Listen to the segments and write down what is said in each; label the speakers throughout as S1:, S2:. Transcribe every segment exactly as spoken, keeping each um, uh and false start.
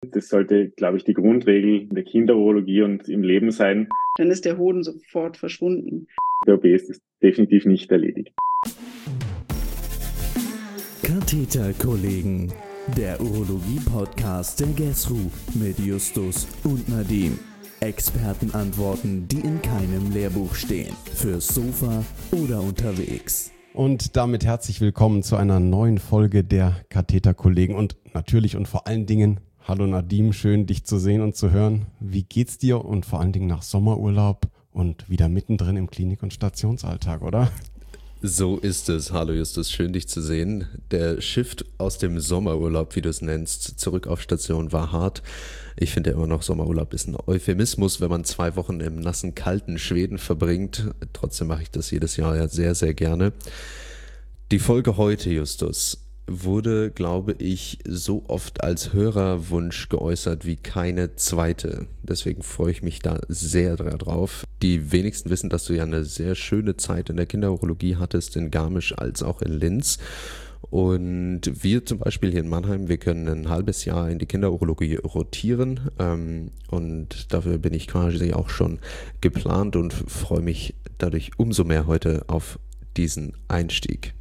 S1: Das sollte, glaube ich, die Grundregel in der Kinderurologie und im Leben sein.
S2: Dann ist der Hoden sofort verschwunden.
S1: Der O B ist es definitiv nicht erledigt.
S3: Katheterkollegen, der Urologie-Podcast der GESRU mit Justus und Nadim. Expertenantworten, die in keinem Lehrbuch stehen. Fürs Sofa oder unterwegs.
S4: Und damit herzlich willkommen zu einer neuen Folge der Katheterkollegen und natürlich und vor allen Dingen, hallo Nadim, schön dich zu sehen und zu hören. Wie geht's dir und vor allen Dingen nach Sommerurlaub und wieder mittendrin im Klinik- und Stationsalltag, oder?
S5: So ist es. Hallo Justus, schön dich zu sehen. Der Shift aus dem Sommerurlaub, wie du es nennst, zurück auf Station war hart. Ich finde ja immer noch, Sommerurlaub ist ein Euphemismus, wenn man zwei Wochen im nassen, kalten Schweden verbringt. Trotzdem mache ich das jedes Jahr ja sehr, sehr gerne. Die Folge heute, Justus, wurde, glaube ich, so oft als Hörerwunsch geäußert wie keine zweite. Deswegen freue ich mich da sehr drauf. Die wenigsten wissen, dass du ja eine sehr schöne Zeit in der Kinderurologie hattest, in Garmisch als auch in Linz. Und wir zum Beispiel hier in Mannheim, wir können ein halbes Jahr in die Kinderurologie rotieren. Ähm, und dafür bin ich quasi auch schon geplant und freue mich dadurch umso mehr heute auf diesen Einstieg.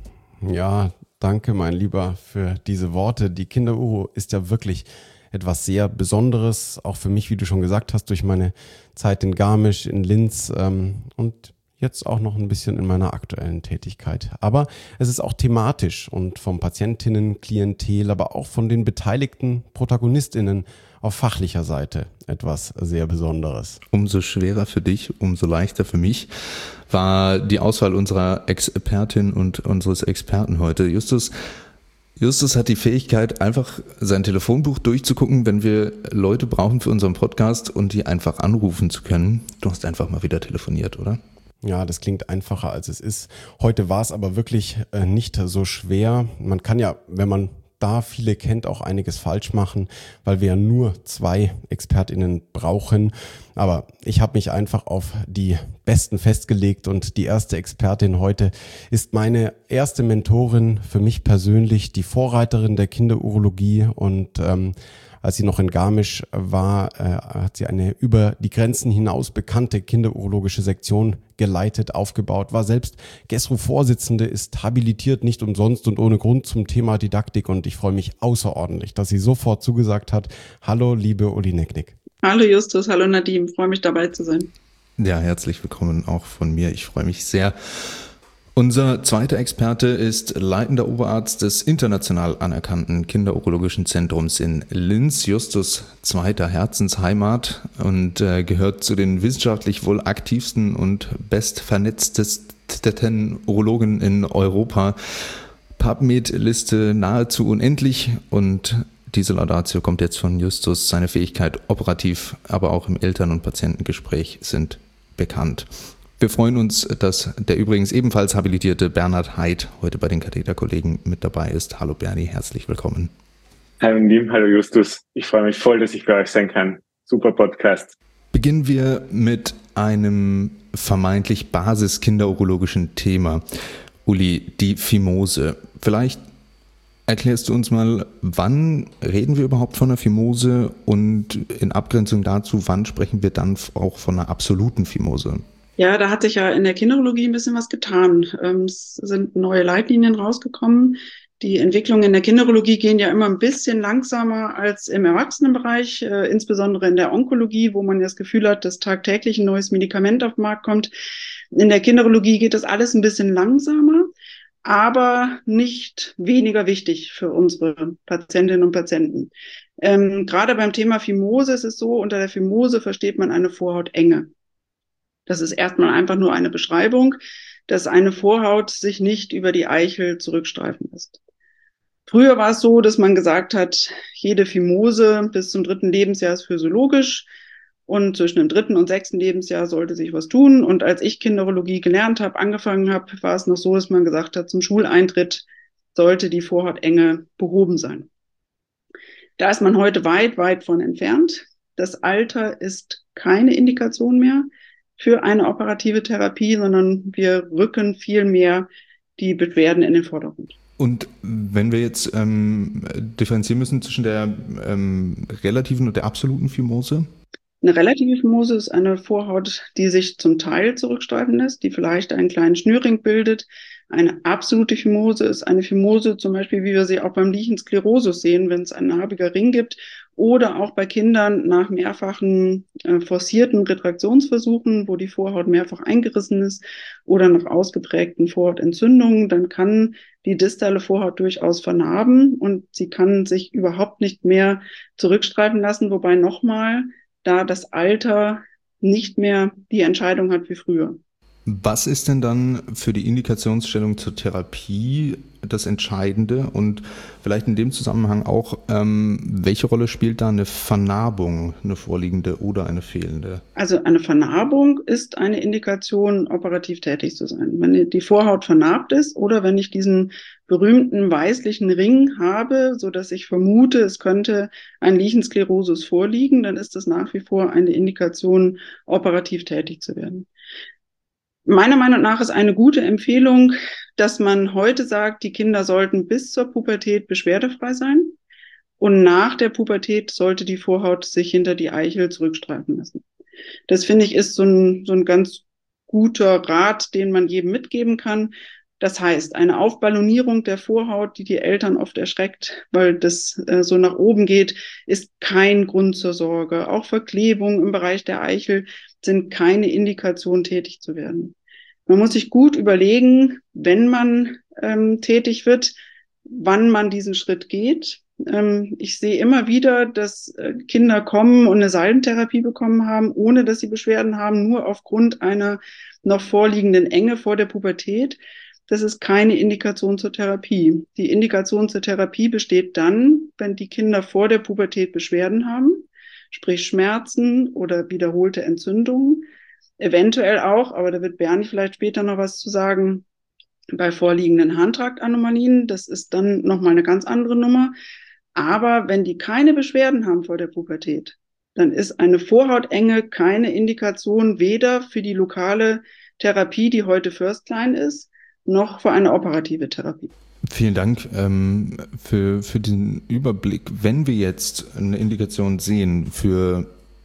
S4: Ja, danke, mein Lieber, für diese Worte. Die Kinderuro ist ja wirklich etwas sehr Besonderes, auch für mich, wie du schon gesagt hast, durch meine Zeit in Garmisch, in Linz ähm, und jetzt auch noch ein bisschen in meiner aktuellen Tätigkeit. Aber es ist auch thematisch und vom Patientinnen, Klientel, aber auch von den beteiligten ProtagonistInnen auf fachlicher Seite etwas sehr Besonderes.
S5: Umso schwerer für dich, umso leichter für mich war die Auswahl unserer Expertin und unseres Experten heute. Justus, Justus hat die Fähigkeit, einfach sein Telefonbuch durchzugucken, wenn wir Leute brauchen für unseren Podcast und die einfach anrufen zu können. Du hast einfach mal wieder telefoniert, oder?
S4: Ja, das klingt einfacher, als es ist. Heute war es aber wirklich äh, nicht so schwer. Man kann ja, wenn man da viele kennt, auch einiges falsch machen, weil wir ja nur zwei ExpertInnen brauchen. Aber ich habe mich einfach auf die Besten festgelegt und die erste Expertin heute ist meine erste Mentorin, für mich persönlich die Vorreiterin der Kinderurologie und ähm, als sie noch in Garmisch war, äh, hat sie eine über die Grenzen hinaus bekannte kinderurologische Sektion geleitet, aufgebaut, war selbst GESRU-Vorsitzende, ist habilitiert, nicht umsonst und ohne Grund zum Thema Didaktik und ich freue mich außerordentlich, dass sie sofort zugesagt hat. Hallo, liebe Uli Necknick.
S2: Hallo Justus, hallo Nadim, freue mich dabei zu sein.
S5: Ja, herzlich willkommen auch von mir. Ich freue mich sehr. Unser zweiter Experte ist leitender Oberarzt des international anerkannten Kinderurologischen Zentrums in Linz, Justus' zweiter Herzensheimat und äh, gehört zu den wissenschaftlich wohl aktivsten und bestvernetztesten Urologen in Europa. PubMed-Liste nahezu unendlich und diese Laudatio kommt jetzt von Justus. Seine Fähigkeit operativ, aber auch im Eltern- und Patientengespräch sind bekannt. Wir freuen uns, dass der übrigens ebenfalls habilitierte Bernhard Heid heute bei den Katheterkollegen mit dabei ist. Hallo Berni, herzlich willkommen.
S1: Hallo Nadim, hallo Justus. Ich freue mich voll, dass ich bei euch sein kann. Super Podcast.
S5: Beginnen wir mit einem vermeintlich basis-kinderurologischen Thema. Uli, die Phimose. Vielleicht erklärst du uns mal, wann reden wir überhaupt von einer Phimose und in Abgrenzung dazu, wann sprechen wir dann auch von einer absoluten Phimose?
S2: Ja, da hat sich ja in der Kinderurologie ein bisschen was getan. Es sind neue Leitlinien rausgekommen. Die Entwicklungen in der Kinderurologie gehen ja immer ein bisschen langsamer als im Erwachsenenbereich, äh, insbesondere in der Onkologie, wo man ja das Gefühl hat, dass tagtäglich ein neues Medikament auf den Markt kommt. In der Kinderurologie geht das alles ein bisschen langsamer, aber nicht weniger wichtig für unsere Patientinnen und Patienten. Ähm, gerade beim Thema Phimose ist es so, unter der Phimose versteht man eine Vorhautenge. Das ist erstmal einfach nur eine Beschreibung, dass eine Vorhaut sich nicht über die Eichel zurückstreifen lässt. Früher war es so, dass man gesagt hat, jede Phimose bis zum dritten Lebensjahr ist physiologisch und zwischen dem dritten und sechsten Lebensjahr sollte sich was tun. Und als ich Kinderurologie gelernt habe, angefangen habe, war es noch so, dass man gesagt hat, zum Schuleintritt sollte die Vorhautenge behoben sein. Da ist man heute weit, weit von entfernt. Das Alter ist keine Indikation mehr für eine operative Therapie, sondern wir rücken viel mehr die Beschwerden in den Vordergrund.
S6: Und wenn wir jetzt ähm, differenzieren müssen zwischen der ähm, relativen und der absoluten Fimose?
S2: Eine relative Fimose ist eine Vorhaut, die sich zum Teil zurückstreifen lässt, die vielleicht einen kleinen Schnürring bildet. Eine absolute Fimose ist eine Fimose, zum Beispiel, wie wir sie auch beim Lichen sclerosus sehen, wenn es einen narbiger Ring gibt, oder auch bei Kindern nach mehrfachen äh, forcierten Retraktionsversuchen, wo die Vorhaut mehrfach eingerissen ist, oder nach ausgeprägten Vorhautentzündungen. Dann kann die distale Vorhaut durchaus vernarben und sie kann sich überhaupt nicht mehr zurückstreifen lassen, wobei nochmal, da das Alter nicht mehr die Entscheidung hat wie früher.
S6: Was ist denn dann für die Indikationsstellung zur Therapie das Entscheidende und vielleicht in dem Zusammenhang auch, ähm, welche Rolle spielt da eine Vernarbung, eine vorliegende oder eine fehlende?
S2: Also eine Vernarbung ist eine Indikation, operativ tätig zu sein. Wenn die Vorhaut vernarbt ist oder wenn ich diesen berühmten weißlichen Ring habe, so dass ich vermute, es könnte ein Lichen sclerosus vorliegen, dann ist das nach wie vor eine Indikation, operativ tätig zu werden. Meiner Meinung nach ist eine gute Empfehlung, dass man heute sagt, die Kinder sollten bis zur Pubertät beschwerdefrei sein und nach der Pubertät sollte die Vorhaut sich hinter die Eichel zurückstreifen lassen. Das finde ich ist so ein, so ein ganz guter Rat, den man jedem mitgeben kann. Das heißt, eine Aufballonierung der Vorhaut, die die Eltern oft erschreckt, weil das äh, so nach oben geht, ist kein Grund zur Sorge. Auch Verklebungen im Bereich der Eichel sind keine Indikation, tätig zu werden. Man muss sich gut überlegen, wenn man ähm, tätig wird, wann man diesen Schritt geht. Ähm, ich sehe immer wieder, dass äh, Kinder kommen und eine Salbentherapie bekommen haben, ohne dass sie Beschwerden haben, nur aufgrund einer noch vorliegenden Enge vor der Pubertät. Das ist keine Indikation zur Therapie. Die Indikation zur Therapie besteht dann, wenn die Kinder vor der Pubertät Beschwerden haben, sprich Schmerzen oder wiederholte Entzündungen. Eventuell auch, aber da wird Bernie vielleicht später noch was zu sagen, bei vorliegenden Harntraktanomalien. Das ist dann nochmal eine ganz andere Nummer. Aber wenn die keine Beschwerden haben vor der Pubertät, dann ist eine Vorhautenge keine Indikation weder für die lokale Therapie, die heute First-Line ist, noch für eine operative Therapie.
S6: Vielen Dank ähm, für, für den Überblick. Wenn wir jetzt eine Indikation sehen für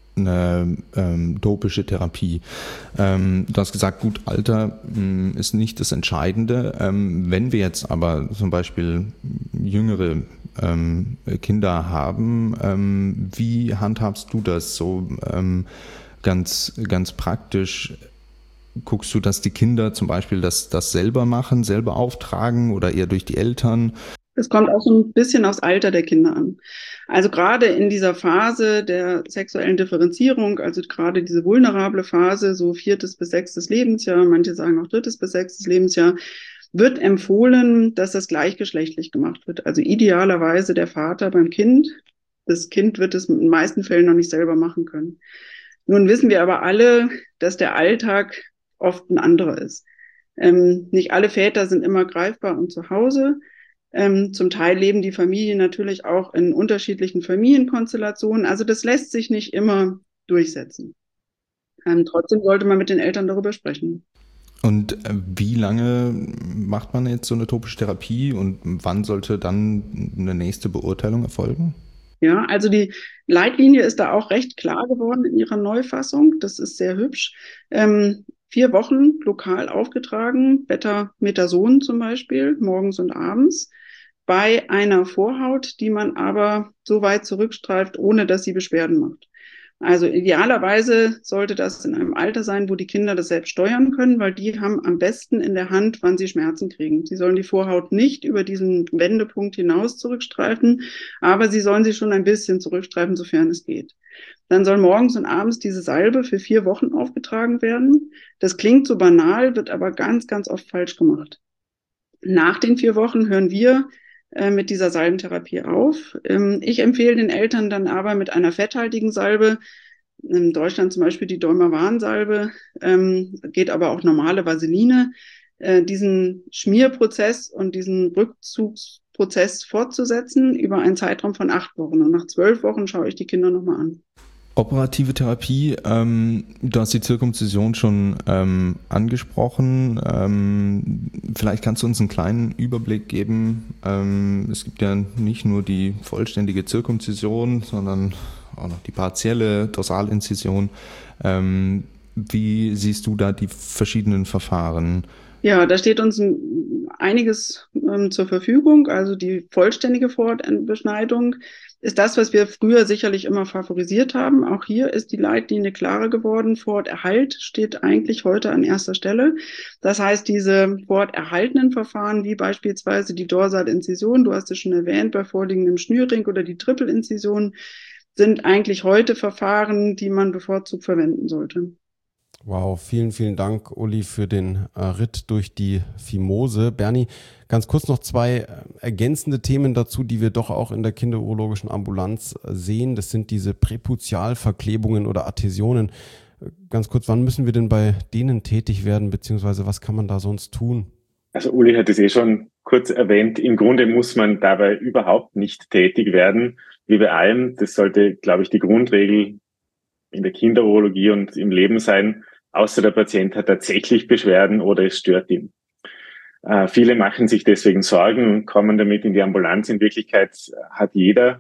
S6: eine ähm, topische Therapie, ähm, du hast gesagt, gut, Alter ähm, ist nicht das Entscheidende. Ähm, wenn wir jetzt aber zum Beispiel jüngere ähm, Kinder haben, ähm, wie handhabst du das so ähm, ganz, ganz praktisch? Guckst du, dass die Kinder zum Beispiel das, das selber machen, selber auftragen oder eher durch die Eltern?
S2: Es kommt auch so ein bisschen aufs Alter der Kinder an. Also gerade in dieser Phase der sexuellen Differenzierung, also gerade diese vulnerable Phase, so viertes bis sechstes Lebensjahr, manche sagen auch drittes bis sechstes Lebensjahr, wird empfohlen, dass das gleichgeschlechtlich gemacht wird. Also idealerweise der Vater beim Kind. Das Kind wird es in den meisten Fällen noch nicht selber machen können. Nun wissen wir aber alle, dass der Alltag oft ein anderer ist. Ähm, nicht alle Väter sind immer greifbar und zu Hause. Ähm, zum Teil leben die Familien natürlich auch in unterschiedlichen Familienkonstellationen. Also das lässt sich nicht immer durchsetzen. Ähm, trotzdem sollte man mit den Eltern darüber sprechen.
S6: Und äh, wie lange macht man jetzt so eine topische Therapie und wann sollte dann eine nächste Beurteilung erfolgen?
S2: Ja, also die Leitlinie ist da auch recht klar geworden in ihrer Neufassung. Das ist sehr hübsch. Ähm, vier Wochen lokal aufgetragen, Beta-Metason zum Beispiel, morgens und abends, bei einer Vorhaut, die man aber so weit zurückstreift, ohne dass sie Beschwerden macht. Also idealerweise sollte das in einem Alter sein, wo die Kinder das selbst steuern können, weil die haben am besten in der Hand, wann sie Schmerzen kriegen. Sie sollen die Vorhaut nicht über diesen Wendepunkt hinaus zurückstreifen, aber sie sollen sie schon ein bisschen zurückstreifen, sofern es geht. Dann soll morgens und abends diese Salbe für vier Wochen aufgetragen werden. Das klingt so banal, wird aber ganz, ganz oft falsch gemacht. Nach den vier Wochen hören wir mit dieser Salbentherapie auf. Ich empfehle den Eltern dann aber mit einer fetthaltigen Salbe, in Deutschland zum Beispiel die Dolmavan-Salbe, geht aber auch normale Vaseline, diesen Schmierprozess und diesen Rückzugsprozess fortzusetzen über einen Zeitraum von acht Wochen. Und nach zwölf Wochen schaue ich die Kinder nochmal an.
S6: Operative Therapie, ähm, du hast die Zirkumzision schon ähm, angesprochen. Ähm, vielleicht kannst du uns einen kleinen Überblick geben. Ähm, es gibt ja nicht nur die vollständige Zirkumzision, sondern auch noch die partielle Dorsalinzision. Ähm, wie siehst du da die verschiedenen Verfahren?
S2: Ja, da steht uns ein, einiges ähm, zur Verfügung. Also die vollständige Vorortbeschneidung ist das, was wir früher sicherlich immer favorisiert haben. Auch hier ist die Leitlinie klarer geworden. Vororterhalt steht eigentlich heute an erster Stelle. Das heißt, diese vororterhaltenen Verfahren, wie beispielsweise die Dorsalinzision, du hast es schon erwähnt, bei vorliegendem Schnürring oder die Trippelinzision, sind eigentlich heute Verfahren, die man bevorzugt verwenden sollte.
S4: Wow, vielen, vielen Dank, Uli, für den äh, Ritt durch die Phimose. Bernie, ganz kurz noch zwei äh, ergänzende Themen dazu, die wir doch auch in der kinderurologischen Ambulanz äh, sehen. Das sind diese Präputialverklebungen oder Adhäsionen. Äh, ganz kurz, wann müssen wir denn bei denen tätig werden, beziehungsweise was kann man da sonst tun?
S1: Also Uli hat es eh schon kurz erwähnt. Im Grunde muss man dabei überhaupt nicht tätig werden. Wie bei allem, das sollte, glaube ich, die Grundregel in der Kinderurologie und im Leben sein, außer der Patient hat tatsächlich Beschwerden oder es stört ihn. Äh, viele machen sich deswegen Sorgen und kommen damit in die Ambulanz. In Wirklichkeit hat jeder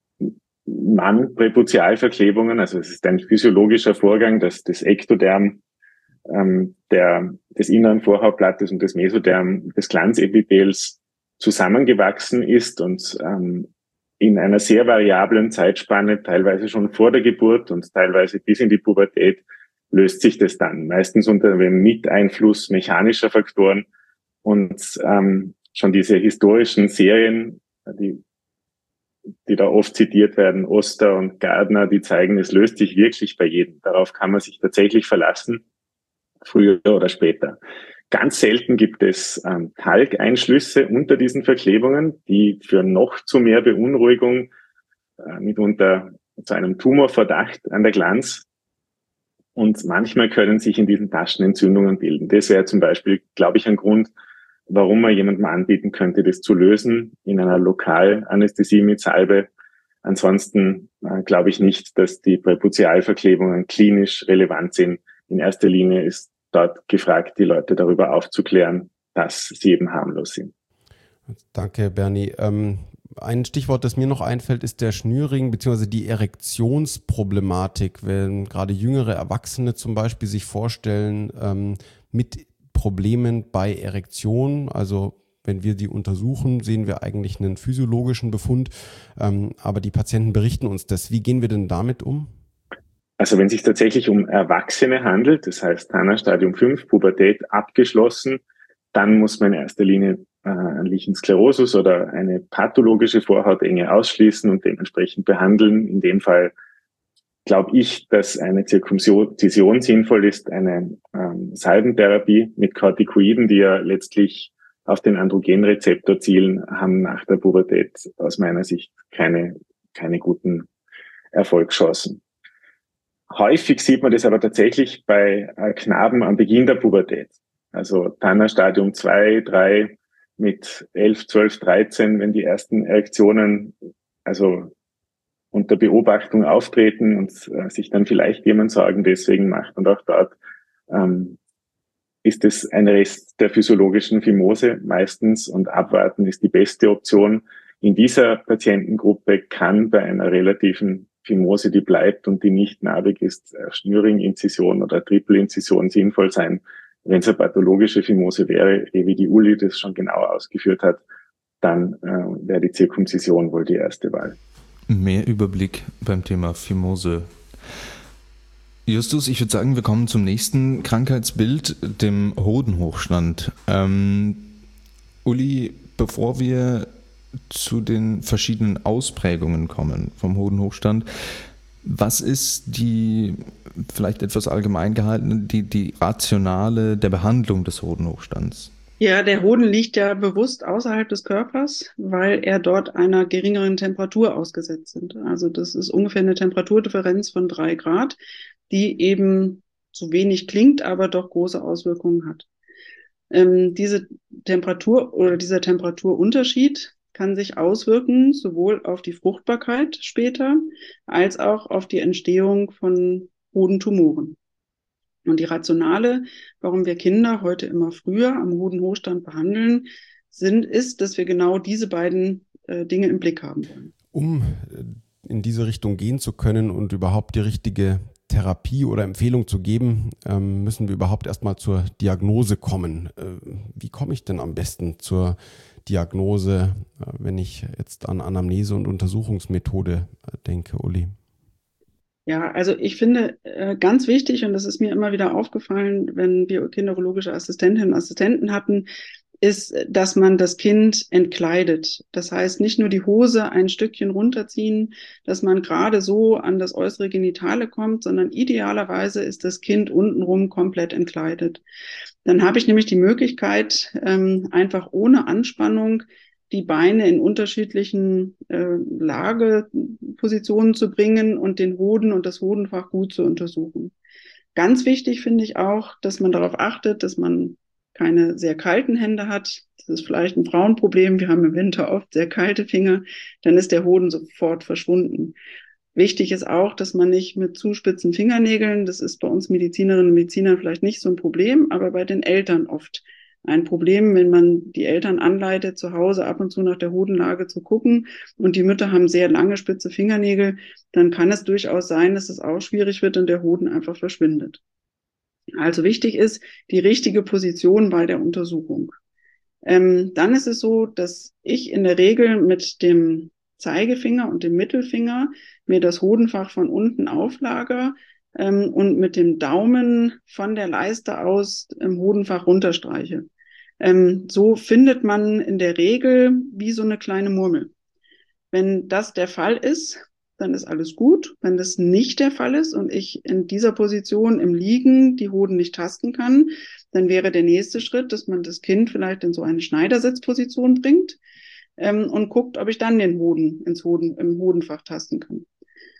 S1: Mann Präputialverklebungen, also es ist ein physiologischer Vorgang, dass das Ektoderm ähm, der, des inneren Vorhautblattes und des Mesoderm des Glanzepithels zusammengewachsen ist und ähm, in einer sehr variablen Zeitspanne, teilweise schon vor der Geburt und teilweise bis in die Pubertät, löst sich das dann. Meistens unter dem Miteinfluss mechanischer Faktoren und ähm, schon diese historischen Serien, die, die da oft zitiert werden, Oster und Gardner, die zeigen, es löst sich wirklich bei jedem. Darauf kann man sich tatsächlich verlassen, früher oder später. Ganz selten gibt es ähm, Talgeinschlüsse unter diesen Verklebungen, die für noch zu mehr Beunruhigung, äh, mitunter zu einem Tumorverdacht an der Glanz, und manchmal können sich in diesen Taschen Entzündungen bilden. Das wäre zum Beispiel, glaube ich, ein Grund, warum man jemandem anbieten könnte, das zu lösen in einer Lokalanästhesie mit Salbe. Ansonsten äh, glaube ich nicht, dass die Präputialverklebungen klinisch relevant sind. In erster Linie ist dort gefragt, die Leute darüber aufzuklären, dass sie eben harmlos sind.
S4: Danke, Bernie. Ähm, ein Stichwort, das mir noch einfällt, ist der Schnürring bzw. die Erektionsproblematik. Wenn gerade jüngere Erwachsene zum Beispiel sich vorstellen, ähm, mit Problemen bei Erektion, also wenn wir die untersuchen, sehen wir eigentlich einen physiologischen Befund, ähm, aber die Patienten berichten uns das. Wie gehen wir denn damit um?
S1: Also wenn es sich tatsächlich um Erwachsene handelt, das heißt Tanner Stadium fünf, Pubertät abgeschlossen, dann muss man in erster Linie äh, einen Lichensklerosus oder eine pathologische Vorhautenge ausschließen und dementsprechend behandeln. In dem Fall glaube ich, dass eine Zirkumzision sinnvoll ist, eine ähm, Salbentherapie mit Corticoiden, die ja letztlich auf den Androgenrezeptor zielen, haben nach der Pubertät aus meiner Sicht keine, keine guten Erfolgschancen. Häufig sieht man das aber tatsächlich bei äh, Knaben am Beginn der Pubertät. Also Tanner Stadium zwei, drei mit elf, zwölf, dreizehn, wenn die ersten Erektionen also unter Beobachtung auftreten und äh, sich dann vielleicht jemand Sorgen deswegen macht. Und auch dort ähm, ist es ein Rest der physiologischen Phimose meistens und abwarten ist die beste Option. In dieser Patientengruppe kann bei einer relativen Phimose, die bleibt und die nicht narbig ist, Schnürring-Inzision oder Triple-Inzision sinnvoll sein. Wenn es eine pathologische Phimose wäre, wie die Uli das schon genau ausgeführt hat, dann äh, wäre die Zirkumzision wohl die erste Wahl.
S6: Mehr Überblick beim Thema Phimose. Justus, ich würde sagen, wir kommen zum nächsten Krankheitsbild, dem Hodenhochstand. Ähm, Uli, bevor wir zu den verschiedenen Ausprägungen kommen vom Hodenhochstand, was ist die, vielleicht etwas allgemein gehalten, die, die Rationale der Behandlung des Hodenhochstands?
S2: Ja, der Hoden liegt ja bewusst außerhalb des Körpers, weil er dort einer geringeren Temperatur ausgesetzt sind. Also das ist ungefähr eine Temperaturdifferenz von drei Grad, die eben so wenig klingt, aber doch große Auswirkungen hat. Ähm, diese Temperatur oder dieser Temperaturunterschied kann sich auswirken, sowohl auf die Fruchtbarkeit später, als auch auf die Entstehung von Hodentumoren. Und die Rationale, warum wir Kinder heute immer früher am Hodenhochstand behandeln, sind, ist, dass wir genau diese beiden äh, Dinge im Blick haben wollen.
S4: Um in diese Richtung gehen zu können und überhaupt die richtige Therapie oder Empfehlung zu geben, ähm, müssen wir überhaupt erstmal zur Diagnose kommen. Äh, wie komme ich denn am besten zur Diagnose, äh, wenn ich jetzt an Anamnese und Untersuchungsmethode äh, denke, Uli?
S2: Ja, also ich finde äh, ganz wichtig, und das ist mir immer wieder aufgefallen, wenn wir kinderologische Assistentinnen und Assistenten hatten, ist, dass man das Kind entkleidet. Das heißt, nicht nur die Hose ein Stückchen runterziehen, dass man gerade so an das äußere Genitale kommt, sondern idealerweise ist das Kind untenrum komplett entkleidet. Dann habe ich nämlich die Möglichkeit, ähm, einfach ohne Anspannung die Beine in unterschiedlichen äh, Lagepositionen zu bringen und den Hoden und das Hodenfach gut zu untersuchen. Ganz wichtig finde ich auch, dass man darauf achtet, dass man keine sehr kalten Hände hat. Das ist vielleicht ein Frauenproblem. Wir haben im Winter oft sehr kalte Finger. Dann ist der Hoden sofort verschwunden. Wichtig ist auch, dass man nicht mit zu spitzen Fingernägeln, das ist bei uns Medizinerinnen und Medizinern vielleicht nicht so ein Problem, aber bei den Eltern oft ein Problem, wenn man die Eltern anleitet, zu Hause ab und zu nach der Hodenlage zu gucken und die Mütter haben sehr lange spitze Fingernägel, dann kann es durchaus sein, dass es auch schwierig wird und der Hoden einfach verschwindet. Also wichtig ist die richtige Position bei der Untersuchung. Ähm, dann ist es so, dass ich in der Regel mit dem Zeigefinger und dem Mittelfinger mir das Hodenfach von unten auflagere ähm, und mit dem Daumen von der Leiste aus im Hodenfach runterstreiche. Ähm, so findet man in der Regel wie so eine kleine Murmel. Wenn das der Fall ist, dann ist alles gut. Wenn das nicht der Fall ist und ich in dieser Position im Liegen die Hoden nicht tasten kann, dann wäre der nächste Schritt, dass man das Kind vielleicht in so eine Schneidersitzposition bringt ähm, und guckt, ob ich dann den Hoden ins Hoden, im Hodenfach tasten kann.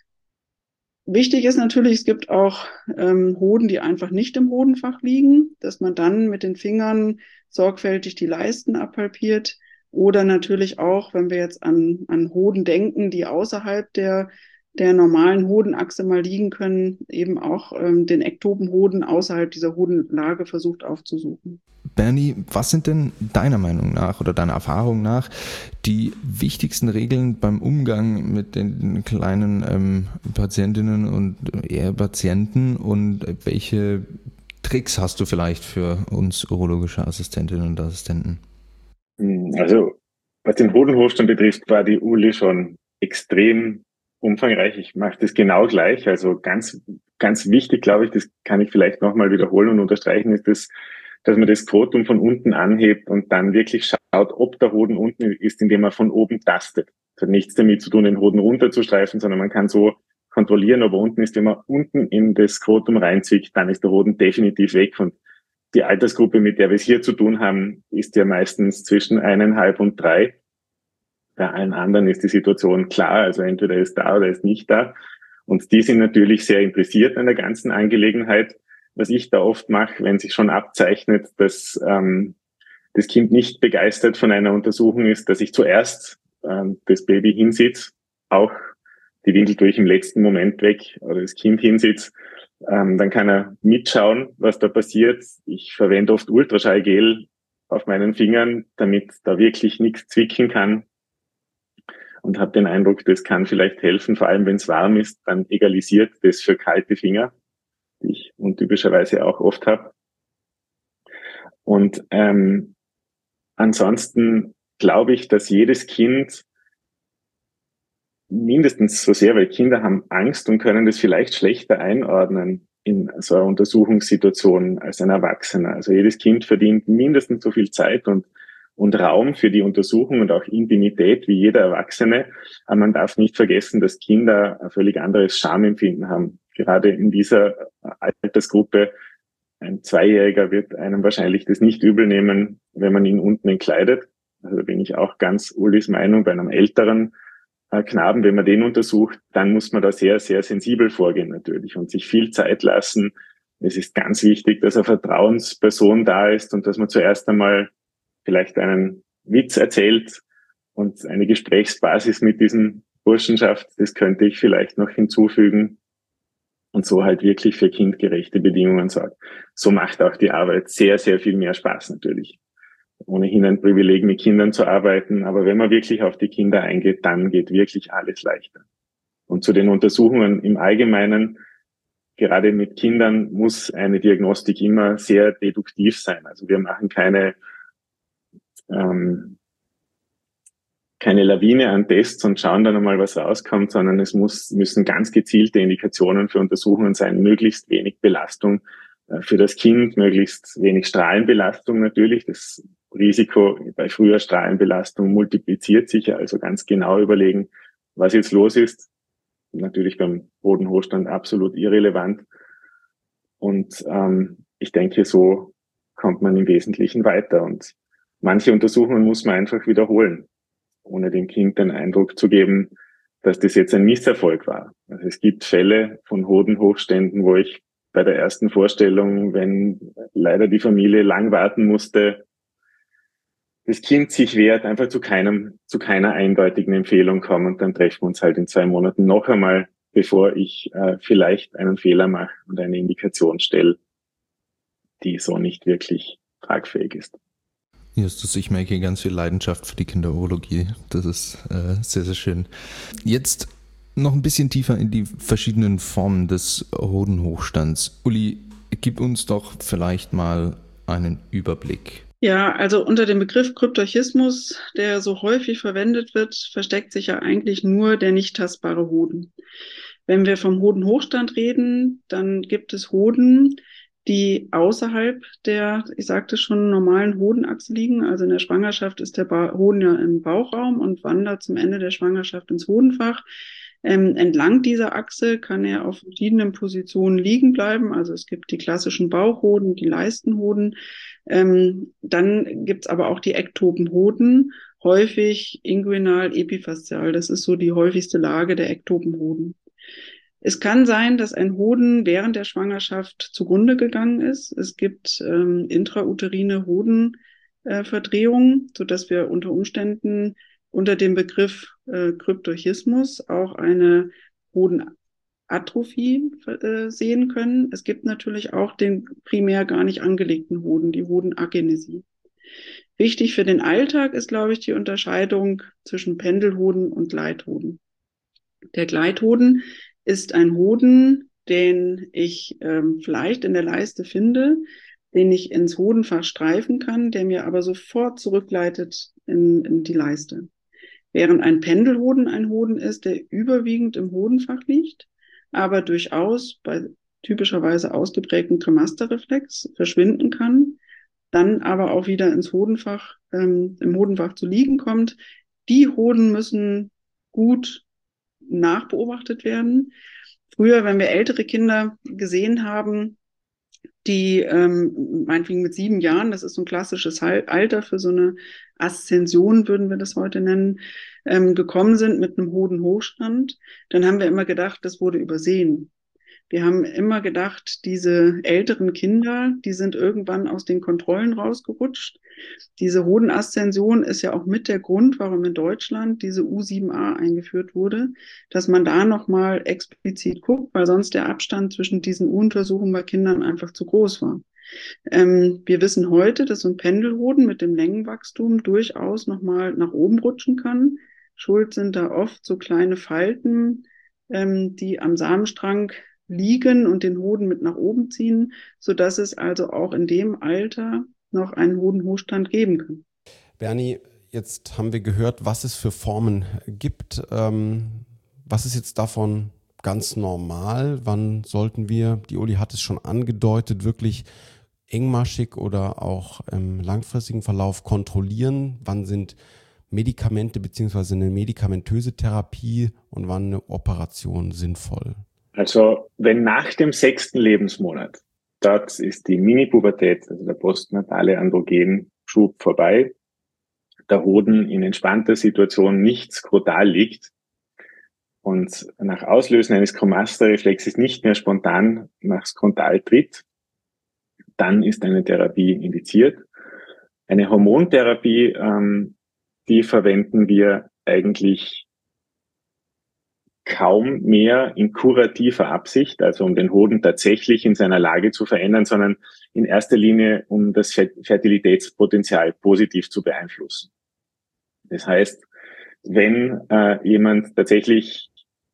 S2: Wichtig ist natürlich, es gibt auch ähm, Hoden, die einfach nicht im Hodenfach liegen, dass man dann mit den Fingern sorgfältig die Leisten abpalpiert. Oder natürlich auch, wenn wir jetzt an, an Hoden denken, die außerhalb der, der normalen Hodenachse mal liegen können, eben auch ähm, den Ektopenhoden außerhalb dieser Hodenlage versucht aufzusuchen.
S6: Bernie, was sind denn deiner Meinung nach oder deiner Erfahrung nach die wichtigsten Regeln beim Umgang mit den kleinen ähm, Patientinnen und eher Patienten und welche Tricks hast du vielleicht für uns urologische Assistentinnen und Assistenten?
S1: Also, was den Hodenhochstand betrifft, war die Uli schon extrem umfangreich. Ich mache das genau gleich. Also ganz, ganz wichtig, glaube ich, das kann ich vielleicht nochmal wiederholen und unterstreichen, ist das, dass man das Skrotum von unten anhebt und dann wirklich schaut, ob der Hoden unten ist, indem man von oben tastet. Das hat nichts damit zu tun, den Hoden runterzustreifen, sondern man kann so kontrollieren, ob er unten ist. Wenn man unten in das Skrotum reinzieht, dann ist der Hoden definitiv weg. Und die Altersgruppe, mit der wir es hier zu tun haben, ist ja meistens zwischen eineinhalb und drei. Bei allen anderen ist die Situation klar, also entweder ist da oder ist nicht da. Und die sind natürlich sehr interessiert an der ganzen Angelegenheit. Was ich da oft mache, wenn sich schon abzeichnet, dass ähm, das Kind nicht begeistert von einer Untersuchung ist, dass ich zuerst ähm, das Baby hinsitze, auch die Windel tue ich im letzten Moment weg oder das Kind hinsitze. Ähm, dann kann er mitschauen, was da passiert. Ich verwende oft Ultraschallgel auf meinen Fingern, damit da wirklich nichts zwicken kann. Und habe den Eindruck, das kann vielleicht helfen, vor allem wenn es warm ist, dann egalisiert das für kalte Finger, die ich untypischerweise auch oft habe. Und ähm, ansonsten glaube ich, dass jedes Kind mindestens so sehr, weil Kinder haben Angst und können das vielleicht schlechter einordnen in so einer Untersuchungssituation als ein Erwachsener. Also jedes Kind verdient mindestens so viel Zeit und, und Raum für die Untersuchung und auch Intimität wie jeder Erwachsene. Aber man darf nicht vergessen, dass Kinder ein völlig anderes Schamempfinden haben. Gerade in dieser Altersgruppe, ein Zweijähriger wird einem wahrscheinlich das nicht übel nehmen, wenn man ihn unten entkleidet. Also da bin ich auch ganz Ulis Meinung. Bei einem älteren Knaben, wenn man den untersucht, dann muss man da sehr, sehr sensibel vorgehen natürlich und sich viel Zeit lassen. Es ist ganz wichtig, dass eine Vertrauensperson da ist und dass man zuerst einmal vielleicht einen Witz erzählt und eine Gesprächsbasis mit diesem Burschenschaft, das könnte ich vielleicht noch hinzufügen und so halt wirklich für kindgerechte Bedingungen sorgt. So macht auch die Arbeit sehr, sehr viel mehr Spaß natürlich. Ohnehin ein Privileg, mit Kindern zu arbeiten, aber wenn man wirklich auf die Kinder eingeht, dann geht wirklich alles leichter. Und zu den Untersuchungen im Allgemeinen, gerade mit Kindern muss eine Diagnostik immer sehr deduktiv sein. Also wir machen keine ähm, keine Lawine an Tests und schauen dann einmal, was rauskommt, sondern es muss, müssen ganz gezielte Indikationen für Untersuchungen sein, möglichst wenig Belastung äh, für das Kind, möglichst wenig Strahlenbelastung natürlich. Das Risiko bei früher Strahlenbelastung multipliziert sich, also ganz genau überlegen, was jetzt los ist. Natürlich beim Hodenhochstand absolut irrelevant. Und ähm, ich denke, so kommt man im Wesentlichen weiter. Und manche Untersuchungen muss man einfach wiederholen, ohne dem Kind den Eindruck zu geben, dass das jetzt ein Misserfolg war. Also es gibt Fälle von Hodenhochständen, wo ich bei der ersten Vorstellung, wenn leider die Familie lang warten musste, das Kind sich wehrt, einfach zu keinem, zu keiner eindeutigen Empfehlung kommen und dann treffen wir uns halt in zwei Monaten noch einmal, bevor ich äh, vielleicht einen Fehler mache und eine Indikation stelle, die so nicht wirklich tragfähig ist.
S6: Justus, ich merke hier ganz viel Leidenschaft für die Kinderurologie. Das ist äh, sehr, sehr schön. Jetzt noch ein bisschen tiefer in die verschiedenen Formen des Hodenhochstands. Uli, gib uns doch vielleicht mal einen Überblick.
S2: Ja, also unter dem Begriff Kryptorchismus, der so häufig verwendet wird, versteckt sich ja eigentlich nur der nicht tastbare Hoden. Wenn wir vom Hodenhochstand reden, dann gibt es Hoden, die außerhalb der, ich sagte schon, normalen Hodenachse liegen. Also in der Schwangerschaft ist der ba- Hoden ja im Bauchraum und wandert zum Ende der Schwangerschaft ins Hodenfach. Ähm, entlang dieser Achse kann er auf verschiedenen Positionen liegen bleiben. Also es gibt die klassischen Bauchhoden, die Leistenhoden. Ähm, dann gibt's aber auch die Ektopenhoden, häufig inguinal epifaszial. Das ist so die häufigste Lage der Ektopenhoden. Es kann sein, dass ein Hoden während der Schwangerschaft zugrunde gegangen ist. Es gibt ähm, intrauterine Hodenverdrehungen, äh, sodass wir unter Umständen unter dem Begriff äh, Kryptorchismus auch eine Hodenatrophie äh, sehen können. Es gibt natürlich auch den primär gar nicht angelegten Hoden, die Hodenagenesie. Wichtig für den Alltag ist, glaube ich, die Unterscheidung zwischen Pendelhoden und Gleithoden. Der Gleithoden ist ein Hoden, den ich ähm, vielleicht in der Leiste finde, den ich ins Hodenfach streifen kann, der mir aber sofort zurückleitet in, in die Leiste. Während ein Pendelhoden ein Hoden ist, der überwiegend im Hodenfach liegt, aber durchaus bei typischerweise ausgeprägten Kremasterreflex verschwinden kann, dann aber auch wieder ins Hodenfach, ähm, im Hodenfach zu liegen kommt. Die Hoden müssen gut nachbeobachtet werden. Früher, wenn wir ältere Kinder gesehen haben, die ähm, meinetwegen mit sieben Jahren, das ist so ein klassisches Alter für so eine Aszension, würden wir das heute nennen, ähm, gekommen sind mit einem Hodenhochstand, dann haben wir immer gedacht, das wurde übersehen. Wir haben immer gedacht, diese älteren Kinder, die sind irgendwann aus den Kontrollen rausgerutscht. Diese Hodenaszension ist ja auch mit der Grund, warum in Deutschland diese U sieben a eingeführt wurde, dass man da nochmal explizit guckt, weil sonst der Abstand zwischen diesen U-Untersuchungen bei Kindern einfach zu groß war. Ähm, wir wissen heute, dass so ein Pendelhoden mit dem Längenwachstum durchaus nochmal nach oben rutschen kann. Schuld sind da oft so kleine Falten, ähm, die am Samenstrang liegen und den Hoden mit nach oben ziehen, sodass es also auch in dem Alter noch einen Hodenhochstand geben kann.
S4: Bernie, jetzt haben wir gehört, was es für Formen gibt. Ähm, was ist jetzt davon ganz normal? Wann sollten wir, die Uli hat es schon angedeutet, wirklich engmaschig oder auch im langfristigen Verlauf kontrollieren? Wann sind Medikamente bzw. eine medikamentöse Therapie und wann eine Operation sinnvoll?
S1: Also wenn nach dem sechsten Lebensmonat, dort ist die Mini-Pubertät, also der postnatale Androgenschub vorbei, der Hoden in entspannter Situation nicht skrotal liegt und nach Auslösen eines Chromasterreflexes nicht mehr spontan nach skrotal tritt, dann ist eine Therapie indiziert. Eine Hormontherapie ähm, die verwenden wir eigentlich kaum mehr in kurativer Absicht, also um den Hoden tatsächlich in seiner Lage zu verändern, sondern in erster Linie, um das Fertilitätspotenzial positiv zu beeinflussen. Das heißt, wenn äh, jemand tatsächlich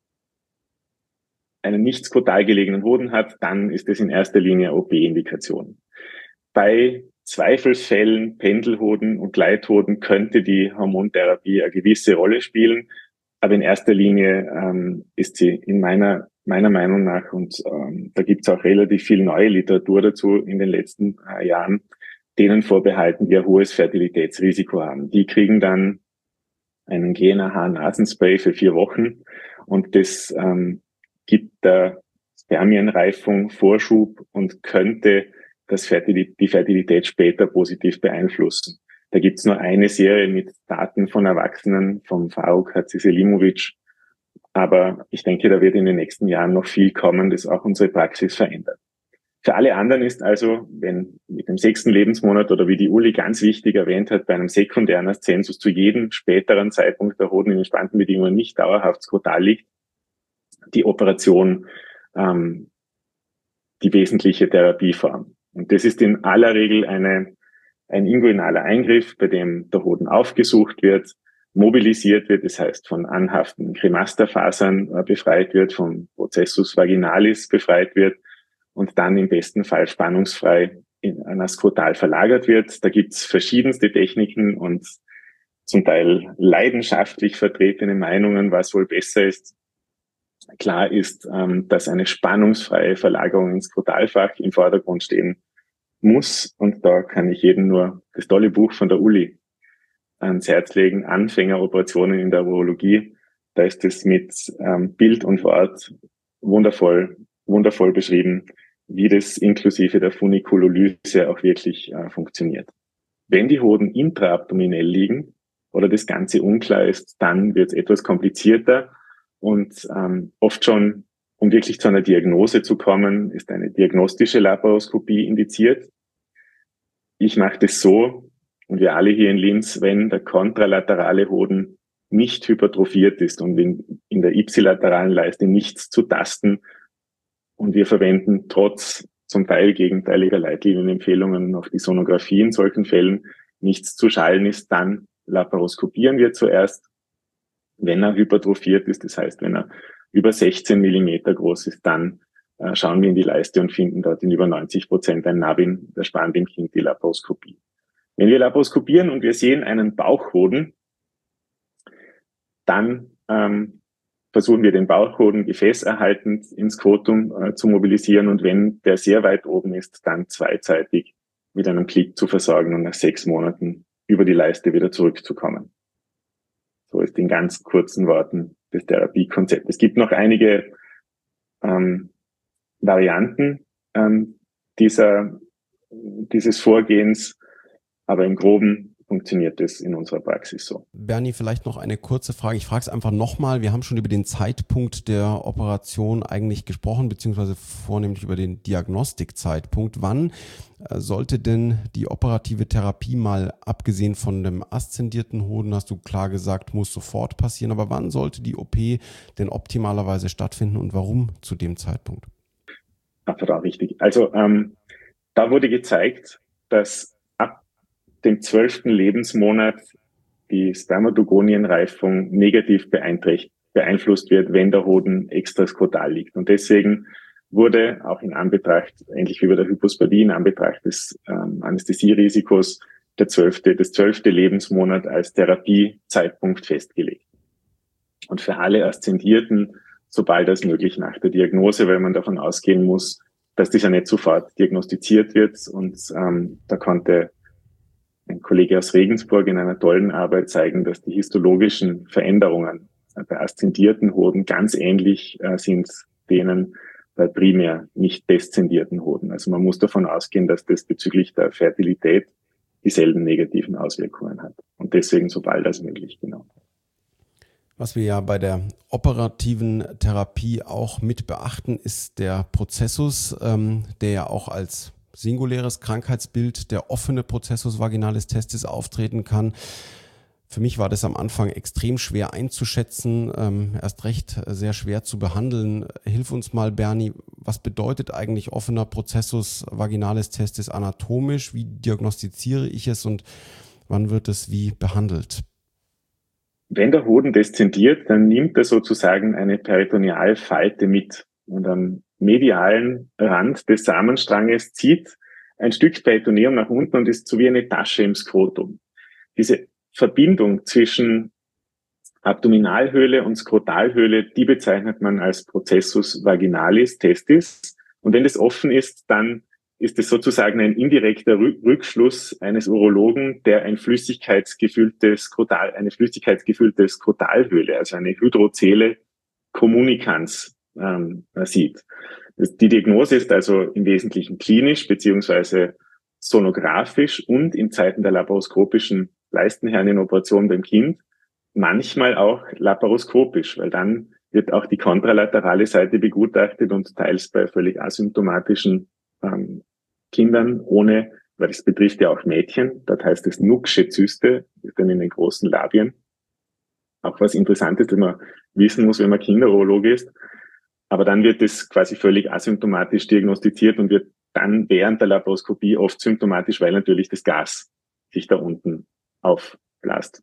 S1: einen nicht skrotal gelegenen Hoden hat, dann ist es in erster Linie O P-Indikation. Bei Zweifelsfällen, Pendelhoden und Gleithoden könnte die Hormontherapie eine gewisse Rolle spielen, aber in erster Linie ähm, ist sie in meiner meiner Meinung nach, und ähm, da gibt es auch relativ viel neue Literatur dazu in den letzten äh, Jahren, denen vorbehalten, die ein hohes Fertilitätsrisiko haben. Die kriegen dann einen G N A H-Nasenspray für vier Wochen und das ähm, gibt der Spermienreifung Vorschub und könnte das Fertil- die Fertilität später positiv beeinflussen. Da gibt's nur eine Serie mit Daten von Erwachsenen, vom Faruk Hatziselimovic. Aber ich denke, da wird in den nächsten Jahren noch viel kommen, das auch unsere Praxis verändert. Für alle anderen ist also, wenn mit dem sechsten Lebensmonat oder wie die Uli ganz wichtig erwähnt hat, bei einem sekundären Aszensus zu jedem späteren Zeitpunkt der Hoden in entspannten Bedingungen nicht dauerhaft skrotal liegt, die Operation ähm, die wesentliche Therapieform. Und das ist in aller Regel eine ein inguinaler Eingriff, bei dem der Hoden aufgesucht wird, mobilisiert wird, das heißt von anhaftenden Cremasterfasern äh, befreit wird, vom Processus vaginalis befreit wird und dann im besten Fall spannungsfrei in einer skrotal verlagert wird. Da gibt's verschiedenste Techniken und zum Teil leidenschaftlich vertretene Meinungen, was wohl besser ist. Klar ist, ähm, dass eine spannungsfreie Verlagerung ins Skrotalfach im Vordergrund stehen muss. Und da kann ich jedem nur das tolle Buch von der Uli ans Herz legen, Anfängeroperationen in der Urologie. Da ist es mit ähm, Bild und Wort wundervoll, wundervoll beschrieben, wie das inklusive der Funikulolyse auch wirklich äh, funktioniert. Wenn die Hoden intraabdominell liegen oder das Ganze unklar ist, dann wird es etwas komplizierter und ähm, oft schon, um wirklich zu einer Diagnose zu kommen, ist eine diagnostische Laparoskopie indiziert. Ich mache das so, und wir alle hier in Linz, wenn der kontralaterale Hoden nicht hypertrophiert ist und in, in der ipsilateralen Leiste nichts zu tasten und wir verwenden trotz zum Teil gegenteiliger Leitlinienempfehlungen noch die Sonographie in solchen Fällen, nichts zu schallen ist, dann laparoskopieren wir zuerst, wenn er hypertrophiert ist, das heißt, wenn er über sechzehn Millimeter groß ist, dann äh, schauen wir in die Leiste und finden dort in über neunzig Prozent ein Nabin, der spart dem Kind die Laparoskopie. Wenn wir laparoskopieren und wir sehen einen Bauchhoden, dann ähm, versuchen wir den Bauchhoden gefäßerhaltend ins Skrotum äh, zu mobilisieren und wenn der sehr weit oben ist, dann zweizeitig mit einem Klick zu versorgen und nach sechs Monaten über die Leiste wieder zurückzukommen. So ist in ganz kurzen Worten das Therapiekonzept. Es gibt noch einige ähm, Varianten ähm, dieser, dieses Vorgehens, aber im Groben funktioniert das in unserer Praxis so.
S4: Bernie, vielleicht noch eine kurze Frage. Ich frage es einfach nochmal. Wir haben schon über den Zeitpunkt der Operation eigentlich gesprochen, beziehungsweise vornehmlich über den Diagnostikzeitpunkt. Wann äh, sollte denn die operative Therapie mal, abgesehen von dem aszendierten Hoden, hast du klar gesagt, muss sofort passieren, aber wann sollte die O P denn optimalerweise stattfinden und warum zu dem Zeitpunkt?
S1: Absolut richtig. Also ähm, da wurde gezeigt, dass dem zwölften Lebensmonat die Spermatogonienreifung negativ beeinflusst wird, wenn der Hoden extraskrotal liegt. Und deswegen wurde auch in Anbetracht, ähnlich wie bei der Hypospadie, in Anbetracht des ähm, Anästhesierisikos, der zwölfte, das zwölfte Lebensmonat als Therapiezeitpunkt festgelegt. Und für alle Aszendierten, sobald als möglich nach der Diagnose, weil man davon ausgehen muss, dass das ja nicht sofort diagnostiziert wird. Und ähm, da konnte ein Kollege aus Regensburg in einer tollen Arbeit zeigen, dass die histologischen Veränderungen bei aszendierten Hoden ganz ähnlich äh, sind denen bei primär nicht deszendierten Hoden. Also man muss davon ausgehen, dass das bezüglich der Fertilität dieselben negativen Auswirkungen hat. Und deswegen so bald als möglich, genau.
S4: Was wir ja bei der operativen Therapie auch mit beachten, ist der Prozessus, ähm, der ja auch als singuläres Krankheitsbild, der offene Prozessus vaginalis testis auftreten kann. Für mich war das am Anfang extrem schwer einzuschätzen, ähm, erst recht sehr schwer zu behandeln. Hilf uns mal, Bernie, was bedeutet eigentlich offener Prozessus vaginalis testis anatomisch? Wie diagnostiziere ich es und wann wird es wie behandelt?
S1: Wenn der Hoden deszendiert, dann nimmt er sozusagen eine Peritonealfalte mit und am medialen Rand des Samenstranges zieht ein Stück Peritoneum nach unten und ist so wie eine Tasche im Skrotum. Diese Verbindung zwischen Abdominalhöhle und Skrotalhöhle, die bezeichnet man als Prozessus vaginalis testis. Und wenn das offen ist, dann ist es sozusagen ein indirekter Rückschluss eines Urologen, der ein flüssigkeitsgefüllte Skrotal, eine flüssigkeitsgefüllte Skrotalhöhle, also eine Hydrozele communicans ähm, sieht. Die Diagnose ist also im Wesentlichen klinisch beziehungsweise sonografisch und in Zeiten der laparoskopischen Leistenhernenoperation beim Kind manchmal auch laparoskopisch, weil dann wird auch die kontralaterale Seite begutachtet und teils bei völlig asymptomatischen ähm, Kindern ohne, weil das betrifft ja auch Mädchen, dort heißt es Knucksche Zyste, ist dann in den großen Labien. Auch was Interessantes, das man wissen muss, wenn man Kinderurologe ist. Aber dann wird es quasi völlig asymptomatisch diagnostiziert und wird dann während der Laparoskopie oft symptomatisch, weil natürlich das Gas sich da unten aufbläst.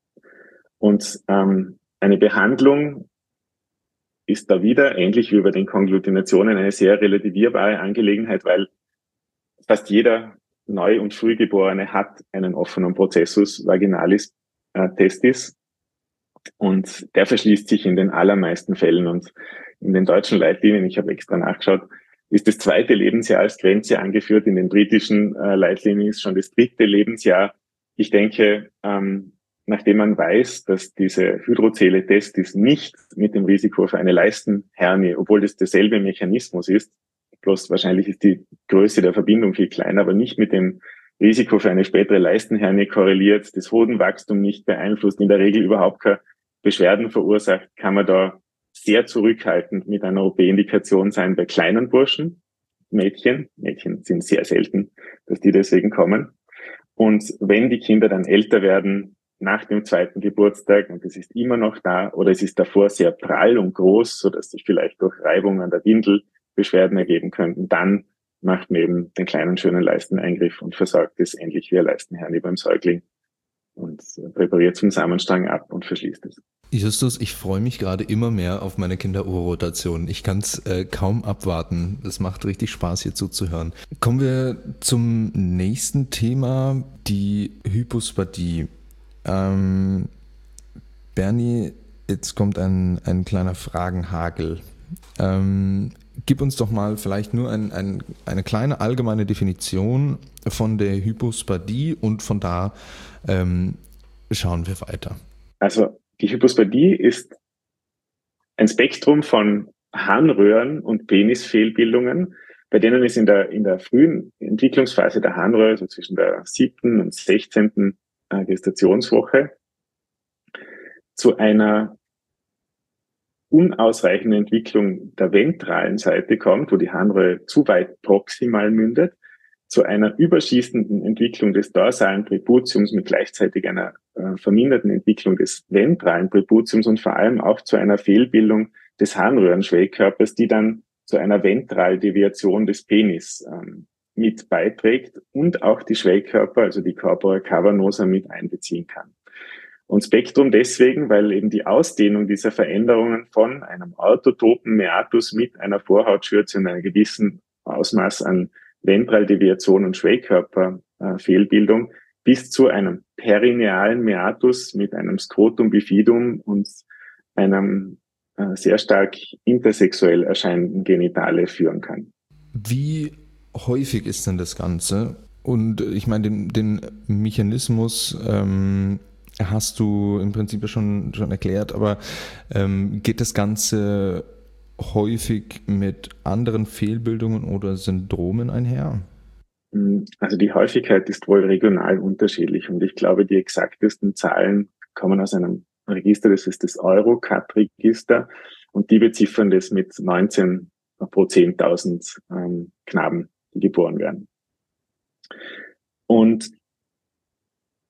S1: Und ähm, eine Behandlung ist da wieder, ähnlich wie bei den Konglutinationen, eine sehr relativierbare Angelegenheit, weil fast jeder Neu- und Frühgeborene hat einen offenen Prozessus vaginalis äh, testis und der verschließt sich in den allermeisten Fällen. Und in den deutschen Leitlinien, ich habe extra nachgeschaut, ist das zweite Lebensjahr als Grenze angeführt. In den britischen äh, Leitlinien ist schon das dritte Lebensjahr. Ich denke, ähm, nachdem man weiß, dass diese Hydrozele testis nicht mit dem Risiko für eine Leistenhernie, obwohl das derselbe Mechanismus ist, bloß wahrscheinlich ist die Größe der Verbindung viel kleiner, aber nicht mit dem Risiko für eine spätere Leistenhernie korreliert, das Hodenwachstum nicht beeinflusst, in der Regel überhaupt keine Beschwerden verursacht, kann man da sehr zurückhaltend mit einer O P-Indikation sein bei kleinen Burschen, Mädchen. Mädchen sind sehr selten, dass die deswegen kommen. Und wenn die Kinder dann älter werden, nach dem zweiten Geburtstag, und es ist immer noch da, oder es ist davor sehr prall und groß, so dass sich vielleicht durch Reibung an der Windel Beschwerden ergeben könnten, dann macht man eben den kleinen schönen Leisteneingriff und versorgt es ähnlich wie eine Leistenhernie beim Säugling und präpariert zum Samenstrang ab und verschließt es.
S6: Justus, ich freue mich gerade immer mehr auf meine Kinderurorotation. Ich kann es äh, kaum abwarten. Es macht richtig Spaß, hier zuzuhören. Kommen wir zum nächsten Thema, die Hypospadie. Ähm, Bernie, jetzt kommt ein, ein kleiner Fragenhagel. Ähm, gib uns doch mal vielleicht nur ein, ein, eine kleine allgemeine Definition von der Hypospadie und von da ähm, schauen wir weiter.
S1: Also die Hypospadie ist ein Spektrum von Harnröhren- und Penisfehlbildungen, bei denen es in der, in der frühen Entwicklungsphase der Harnröhre, so zwischen der siebten und sechzehnten äh, Gestationswoche, zu einer unausreichenden Entwicklung der ventralen Seite kommt, wo die Harnröhre zu weit proximal mündet, zu einer überschießenden Entwicklung des dorsalen Präputiums mit gleichzeitig einer äh, verminderten Entwicklung des ventralen Präputiums und vor allem auch zu einer Fehlbildung des Harnröhrenschwellkörpers, die dann zu einer Ventraldeviation des Penis ähm, mit beiträgt und auch die Schwellkörper, also die Corpora cavernosa, mit einbeziehen kann. Und Spektrum deswegen, weil eben die Ausdehnung dieser Veränderungen von einem orthotopen Meatus mit einer Vorhautschürze und einem gewissen Ausmaß an Ventraldeviation und Schwellkörperfehlbildung äh, bis zu einem perinealen Meatus mit einem Scrotum bifidum und einem äh, sehr stark intersexuell erscheinenden Genitale führen kann.
S6: Wie häufig ist denn das Ganze? Und ich meine, den, den Mechanismus ähm, hast du im Prinzip schon, schon erklärt, aber ähm, geht das Ganze häufig mit anderen Fehlbildungen oder Syndromen einher?
S1: Also die Häufigkeit ist wohl regional unterschiedlich und ich glaube, die exaktesten Zahlen kommen aus einem Register, das ist das Eurocat-Register und die beziffern das mit neunzehn pro zehntausend ähm, Knaben, die geboren werden. Und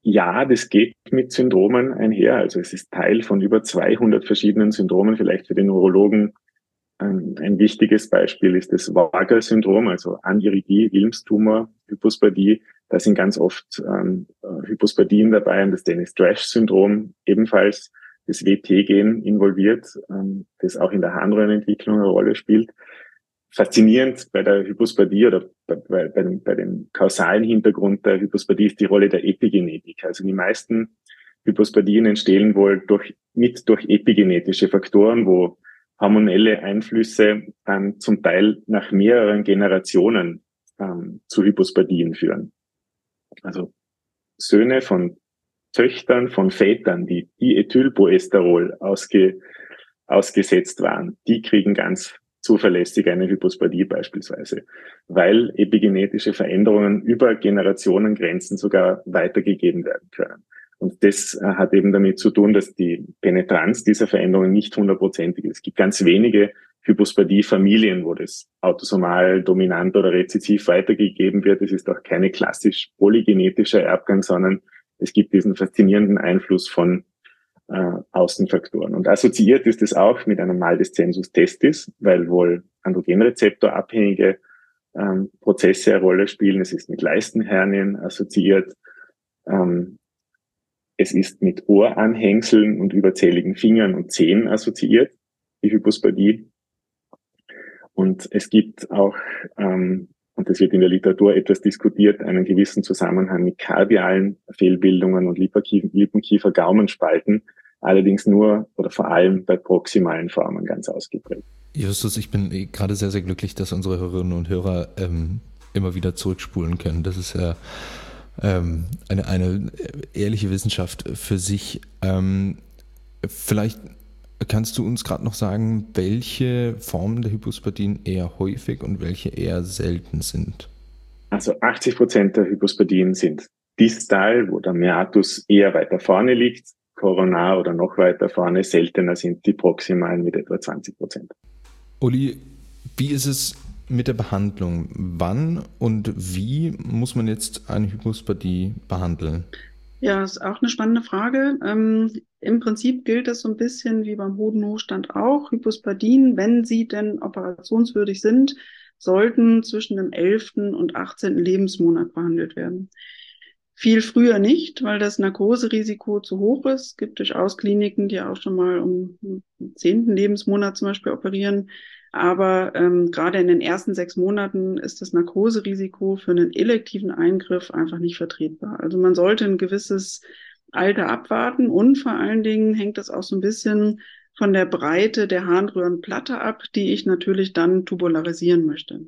S1: ja, das geht mit Syndromen einher. Also es ist Teil von über zweihundert verschiedenen Syndromen. Vielleicht für den Neurologen ein, ein wichtiges Beispiel ist das Vagal-Syndrom, also Aniridia, Wilms-Tumor, Hypospadie. Da sind ganz oft ähm, Hypospadien dabei und das Dennis-Drash-Syndrom ebenfalls, das W T-Gen involviert, ähm, das auch in der Harnröhrenentwicklung eine Rolle spielt. Faszinierend bei der Hypospadie oder bei, bei, bei, dem, bei dem kausalen Hintergrund der Hypospadie ist die Rolle der Epigenetik. Also die meisten Hypospadien entstehen wohl durch, mit durch epigenetische Faktoren, wo hormonelle Einflüsse dann zum Teil nach mehreren Generationen ähm, zu Hypospadien führen. Also Söhne von Töchtern von Vätern, die Diethylpoesterol ausge, ausgesetzt waren, die kriegen ganz zuverlässig eine Hypospadie beispielsweise, weil epigenetische Veränderungen über Generationengrenzen sogar weitergegeben werden können. Und das hat eben damit zu tun, dass die Penetranz dieser Veränderungen nicht hundertprozentig ist. Es gibt ganz wenige Hypospadie-Familien, wo das autosomal dominant oder rezessiv weitergegeben wird. Es ist auch keine klassisch polygenetische Erbgang, sondern es gibt diesen faszinierenden Einfluss von äh, Außenfaktoren. Und assoziiert ist es auch mit einem Mal des Zensus testis, weil wohl androgenrezeptorabhängige ähm, Prozesse eine Rolle spielen. Es ist mit Leistenhernien assoziiert. Ähm, es ist mit Ohranhängseln und überzähligen Fingern und Zehen assoziiert, die Hypospadie. Und es gibt auch, ähm, und das wird in der Literatur etwas diskutiert, einen gewissen Zusammenhang mit kardialen Fehlbildungen und Lippenkiefer-Gaumenspalten, allerdings nur oder vor allem bei proximalen Formen ganz ausgeprägt.
S6: Justus, ich bin gerade sehr, sehr glücklich, dass unsere Hörerinnen und Hörer ähm, immer wieder zurückspulen können. Das ist ja ähm, eine, eine ehrliche Wissenschaft für sich. Ähm, vielleicht kannst du uns gerade noch sagen, welche Formen der Hypospadien eher häufig und welche eher selten sind?
S1: Also achtzig Prozent der Hypospadien sind distal, wo der Meatus eher weiter vorne liegt, koronar oder noch weiter vorne. Seltener sind die proximalen mit etwa zwanzig Prozent.
S6: Uli, wie ist es mit der Behandlung? Wann und wie muss man jetzt eine Hypospadie behandeln?
S2: Ja, ist auch eine spannende Frage. Ähm, im Prinzip gilt es so ein bisschen wie beim Hodenhochstand auch. Hypospadien, wenn sie denn operationswürdig sind, sollten zwischen dem elften und achtzehnten Lebensmonat behandelt werden. Viel früher nicht, weil das Narkoserisiko zu hoch ist. Es gibt durchaus Kliniken, die auch schon mal um den zehnten Lebensmonat zum Beispiel operieren. Aber ähm, gerade in den ersten sechs Monaten ist das Narkoserisiko für einen elektiven Eingriff einfach nicht vertretbar. Also man sollte ein gewisses Alter abwarten und vor allen Dingen hängt das auch so ein bisschen von der Breite der Harnröhrenplatte ab, die ich natürlich dann tubularisieren möchte.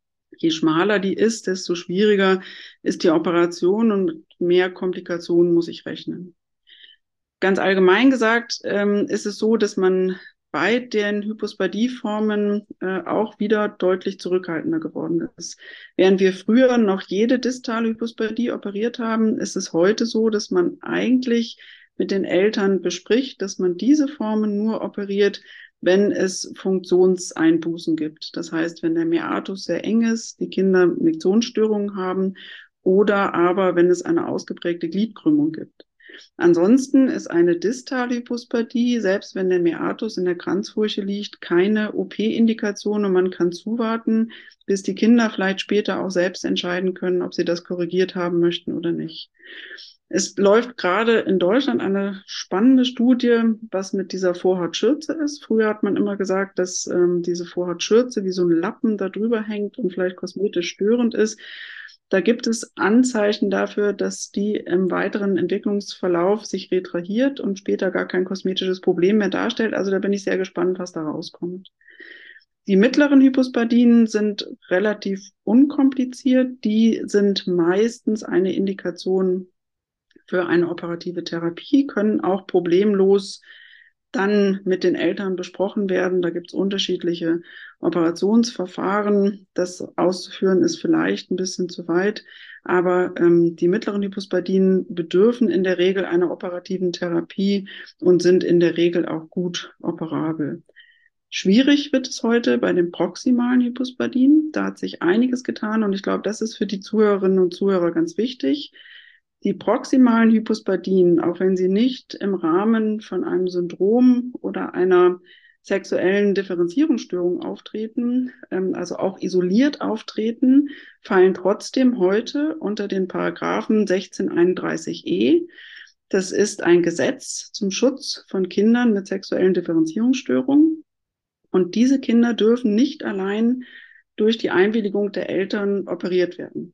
S2: Je schmaler die ist, desto schwieriger ist die Operation und mit mehr Komplikationen muss ich rechnen. Ganz allgemein gesagt ähm, ist es so, dass man bei den Hypospadie-Formen äh, auch wieder deutlich zurückhaltender geworden ist. Während wir früher noch jede distale Hypospadie operiert haben, ist es heute so, dass man eigentlich mit den Eltern bespricht, dass man diese Formen nur operiert, wenn es Funktionseinbußen gibt. Das heißt, wenn der Meatus sehr eng ist, die Kinder Miktionsstörungen haben oder aber wenn es eine ausgeprägte Gliedkrümmung gibt. Ansonsten ist eine distale Hypospadie, selbst wenn der Meatus in der Kranzfurche liegt, keine O P-Indikation und man kann zuwarten, bis die Kinder vielleicht später auch selbst entscheiden können, ob sie das korrigiert haben möchten oder nicht. Es läuft gerade in Deutschland eine spannende Studie, was mit dieser Vorhautschürze ist. Früher hat man immer gesagt, dass ähm, diese Vorhautschürze wie so ein Lappen da drüber hängt und vielleicht kosmetisch störend ist. Da gibt es Anzeichen dafür, dass die im weiteren Entwicklungsverlauf sich retrahiert und später gar kein kosmetisches Problem mehr darstellt. Also da bin ich sehr gespannt, was da rauskommt. Die mittleren Hypospadien sind relativ unkompliziert. Die sind meistens eine Indikation für eine operative Therapie, können auch problemlos dann mit den Eltern besprochen werden. Da gibt es unterschiedliche Operationsverfahren. Das auszuführen ist vielleicht ein bisschen zu weit, aber ähm, die mittleren Hypospadien bedürfen in der Regel einer operativen Therapie und sind in der Regel auch gut operabel. Schwierig wird es heute bei den proximalen Hypospadien. Da hat sich einiges getan und ich glaube, das ist für die Zuhörerinnen und Zuhörer ganz wichtig. Die proximalen Hypospadien, auch wenn sie nicht im Rahmen von einem Syndrom oder einer sexuellen Differenzierungsstörung auftreten, ähm, also auch isoliert auftreten, fallen trotzdem heute unter den Paragraphen sechzehn einunddreißig e. Das ist ein Gesetz zum Schutz von Kindern mit sexuellen Differenzierungsstörungen. Und diese Kinder dürfen nicht allein durch die Einwilligung der Eltern operiert werden.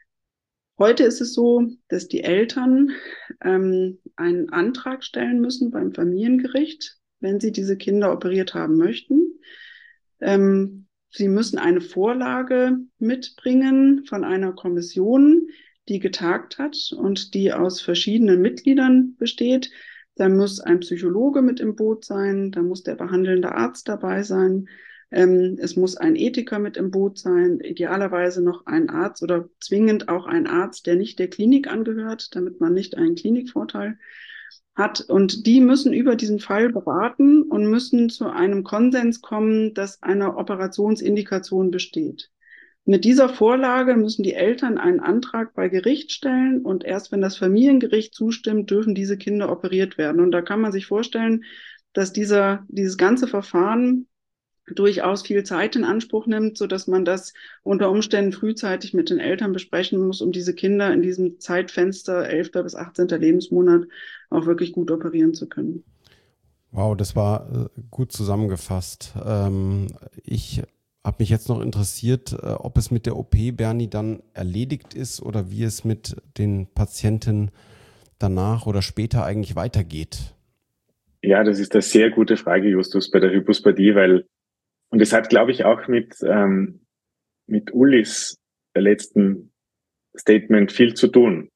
S2: Heute ist es so, dass die Eltern ähm, einen Antrag stellen müssen beim Familiengericht, wenn sie diese Kinder operiert haben möchten. Ähm, sie müssen eine Vorlage mitbringen von einer Kommission, die getagt hat und die aus verschiedenen Mitgliedern besteht. Da muss ein Psychologe mit im Boot sein, da muss der behandelnde Arzt dabei sein. Ähm, es muss ein Ethiker mit im Boot sein, idealerweise noch ein Arzt oder zwingend auch ein Arzt, der nicht der Klinik angehört, damit man nicht einen Klinikvorteil hat. Und die müssen über diesen Fall beraten und müssen zu einem Konsens kommen, dass eine Operationsindikation besteht. Mit dieser Vorlage müssen die Eltern einen Antrag bei Gericht stellen und erst wenn das Familiengericht zustimmt, dürfen diese Kinder operiert werden. Und da kann man sich vorstellen, dass dieser, dieses ganze Verfahren durchaus viel Zeit in Anspruch nimmt, so dass man das unter Umständen frühzeitig mit den Eltern besprechen muss, um diese Kinder in diesem Zeitfenster elfter bis achtzehnter Lebensmonat auch wirklich gut operieren zu können.
S4: Wow, das war gut zusammengefasst. Ähm, ich habe mich jetzt noch interessiert, ob es mit der O P, Bernie, dann erledigt ist oder wie es mit den Patienten danach oder später eigentlich weitergeht.
S1: Ja, das ist eine sehr gute Frage, Justus, bei der Hypospadie, weil und es hat, glaube ich, auch mit, ähm, mit Ullis letzten Statement viel zu tun.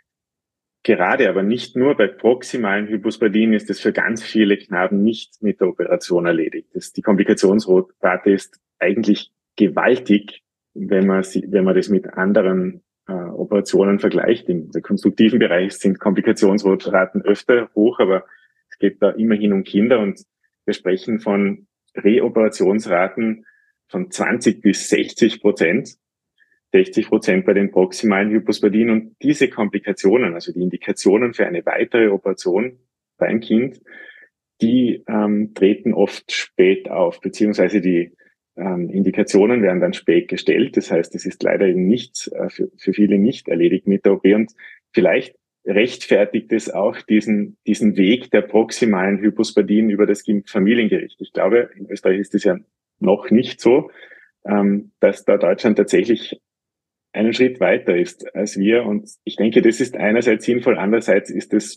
S1: Gerade aber nicht nur bei proximalen Hypospadien ist es für ganz viele Knaben nicht mit der Operation erledigt. Das, die Komplikationsrate ist eigentlich gewaltig, wenn man, sie, wenn man das mit anderen äh, Operationen vergleicht. Im rekonstruktiven Bereich sind Komplikationsraten öfter hoch, aber es geht da immerhin um Kinder und wir sprechen von Reoperationsraten von zwanzig bis sechzig Prozent, sechzig Prozent bei den proximalen Hypospadien. Und diese Komplikationen, also die Indikationen für eine weitere Operation beim Kind, die ähm, treten oft spät auf, beziehungsweise die ähm, Indikationen werden dann spät gestellt. Das heißt, es ist leider eben nicht, äh, für, für viele nicht erledigt mit der O P. Und vielleicht rechtfertigt es auch diesen, diesen Weg der proximalen Hypospadien über das Familiengericht. Ich glaube, in Österreich ist es ja noch nicht so, ähm, dass da Deutschland tatsächlich einen Schritt weiter ist als wir. Und ich denke, das ist einerseits sinnvoll, andererseits ist es